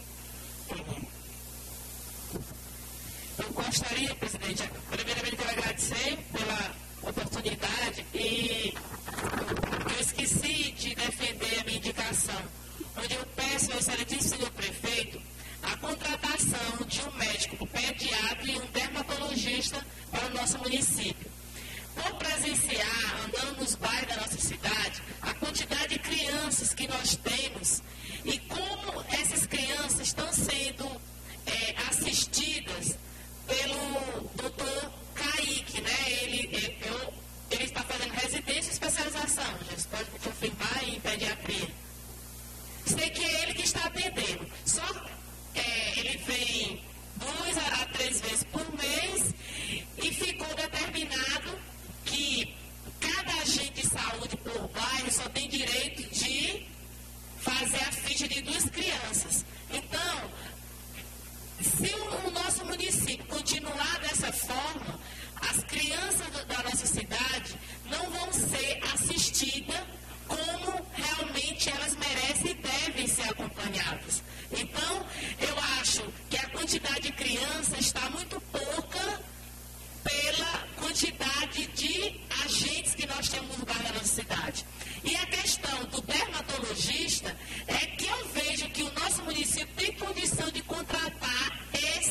Eu gostaria, presidente, primeiramente quero agradecer pela oportunidade e eu esqueci de defender a minha indicação, onde eu peço ao excelentíssimo senhor prefeito a contratação de um médico pediatra e um dermatologista para o nosso município. Por presenciar, andando nos bairros da nossa cidade, a quantidade de crianças que nós temos e como essas crianças estão sendo assistidas pelo doutor Kaique, né? Ele está fazendo residência e especialização, já se pode confirmar em pediatria. Sei que é ele que está atendendo. Só ele vem 2 a 3 vezes por mês e ficou determinado que cada agente de saúde por bairro só tem direito de fazer a ficha de 2 crianças. Então, se o nosso município continuar dessa forma, as crianças da nossa cidade não vão ser assistidas como realmente elas merecem e devem ser acompanhadas. Então, eu acho que a quantidade de crianças está muito pouca pela quantidade de agentes que nós temos no bairro da nossa cidade. E a questão do dermatologista é que eu vejo que o nosso município tem condição de contratar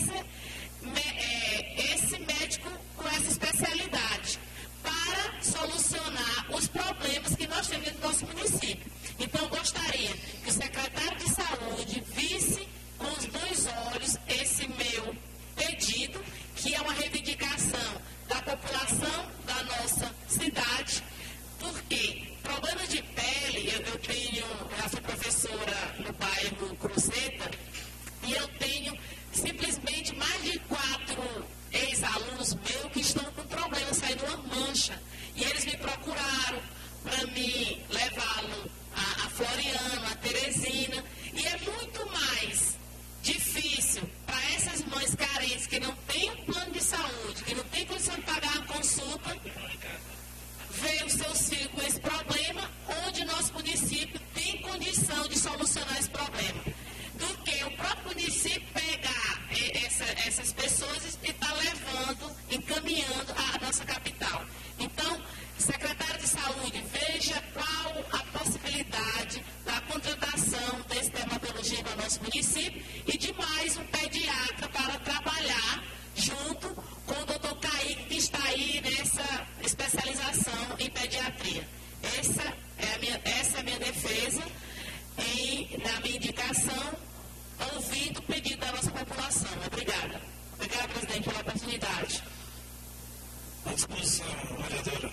esse médico com essa especialidade para solucionar os problemas que nós temos no nosso município. Então, eu gostaria que o secretário de saúde visse com os 2 olhos esse meu pedido, que é uma reivindicação da população da nossa cidade, porque problemas de pele, eu já fui professora no bairro Cruzeta, e eu tenho simplesmente mais de 4 ex-alunos meus que estão com problemas, saindo uma mancha, e eles me procuraram para me levá-lo a Floriano, a Teresina, e é muito mais difícil para essas mães carentes que não têm um plano de saúde, que não têm condição de pagar a consulta, ver os seus filhos com esse problema, onde nosso município tem condição de solucionar esse problema, do que o próprio município pegar essas pessoas e estar levando, encaminhando a nossa capital. Então, secretário de saúde, veja qual a possibilidade da contratação desse dermatologista no nosso município e de mais um pediatra para trabalhar junto com o doutor Kaique, que está aí nessa especialização em pediatria. Essa é a minha defesa na minha indicação, ouvindo o pedido da nossa população. Obrigada. Obrigada, presidente, pela oportunidade. À disposição, vereadora.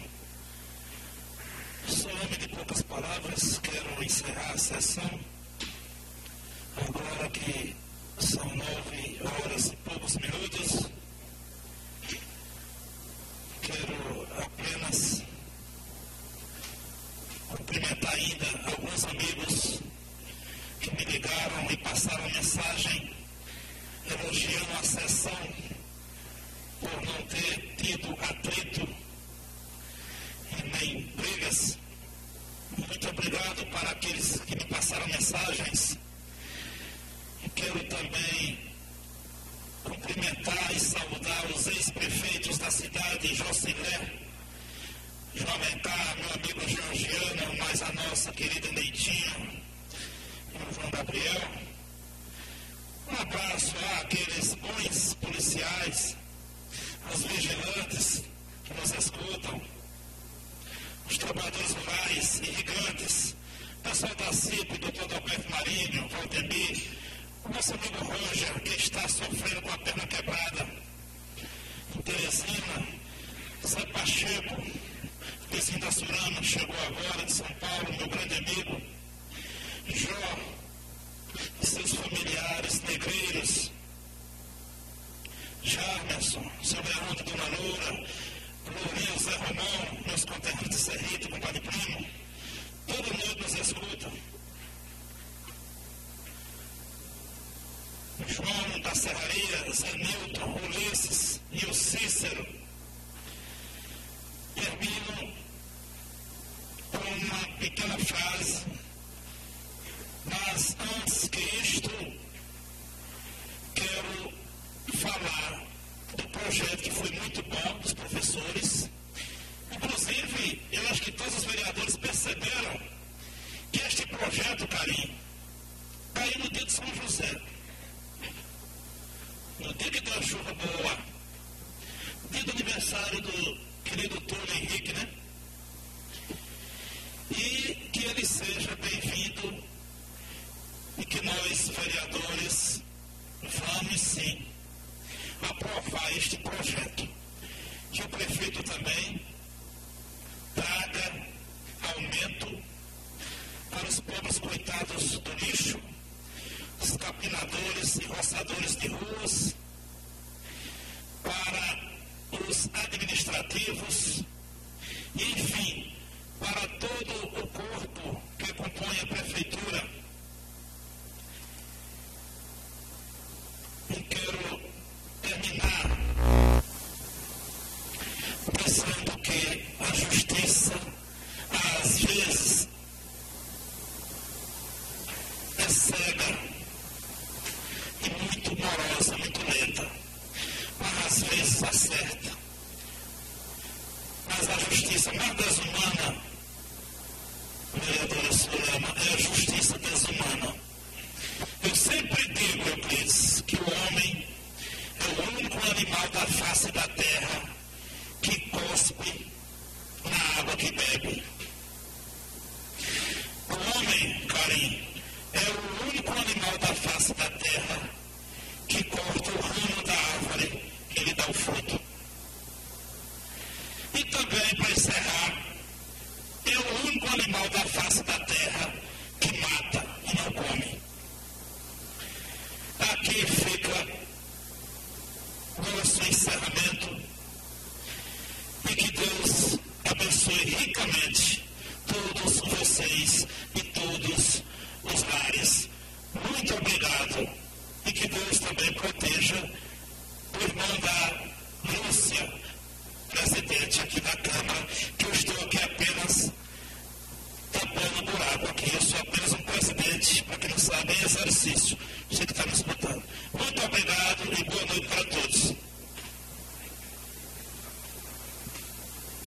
Sou homem de poucas palavras, quero encerrar a sessão. Agora que são 9 horas e poucos minutos, quero apenas cumprimentar ainda alguns amigos que me ligaram e passaram mensagem elogiando a sessão por não ter tido atrito e nem brigas. Muito obrigado para aqueles que me passaram mensagens. E quero também cumprimentar e saudar os ex-prefeitos da cidade, Jocilé, João Alencar, meu amigo Georgiano, mais a nossa querida Neitinha e o João Gabriel. Um abraço àqueles bons policiais, aos vigilantes que nos escutam, os trabalhadores rurais, irrigantes, pessoal da CIP, doutor Alberto Marinho, Valdemir, o nosso amigo Roger, que está sofrendo com a perna quebrada, em Teresina, Zé Pacheco, vizinho da Surana, chegou agora de São Paulo, meu grande amigo, Jó e seus familiares negreiros, Jarmerson, seu Leandro, Dona Loura, Lourinho, Zé Romão, meus conterrâneos de Serrito, compadre Primo, todo mundo nos escuta. Milton, Ulisses e o Cícero, termino com uma pequena frase, mas antes que isto, quero falar do projeto que foi muito bom dos professores. Inclusive, eu acho que todos os vereadores perceberam que este projeto, Carim, caiu no dia de São José. No dia que deu a chuva boa, dia do aniversário do querido Túlio Henrique, né? E que ele seja bem-vindo e que nós, vereadores, vamos sim aprovar este projeto. Que o prefeito também traga aumento para os pobres coitados do lixo, os capinadores e roçadores de ruas, para os administrativos, enfim, para todo o corpo que compõe a prefeitura. E quero terminar pensando que a justiça, às vezes, é cega e muito morosa, muito lenta, mas às vezes acerta. Mas a justiça mais desumana, vereadora Sulema, é a justiça desumana. Eu sempre digo, Euclides, que o homem é o único animal da face da terra que cospe na água que bebe. O homem, Carim, é o único animal da face da terra que corta o ramo da árvore que lhe dá o fruto. E também, para encerrar, é o único animal da face da terra que mata e não come. Aqui fica nosso encerramento e que Deus abençoe ricamente todos vocês e todos os lares. Muito obrigado e que Deus também proteja o irmão da Lúcia, presidente aqui da Câmara, que eu estou aqui apenas tapando o buraco aqui. Eu sou apenas um presidente, para quem não sabe, em exercício.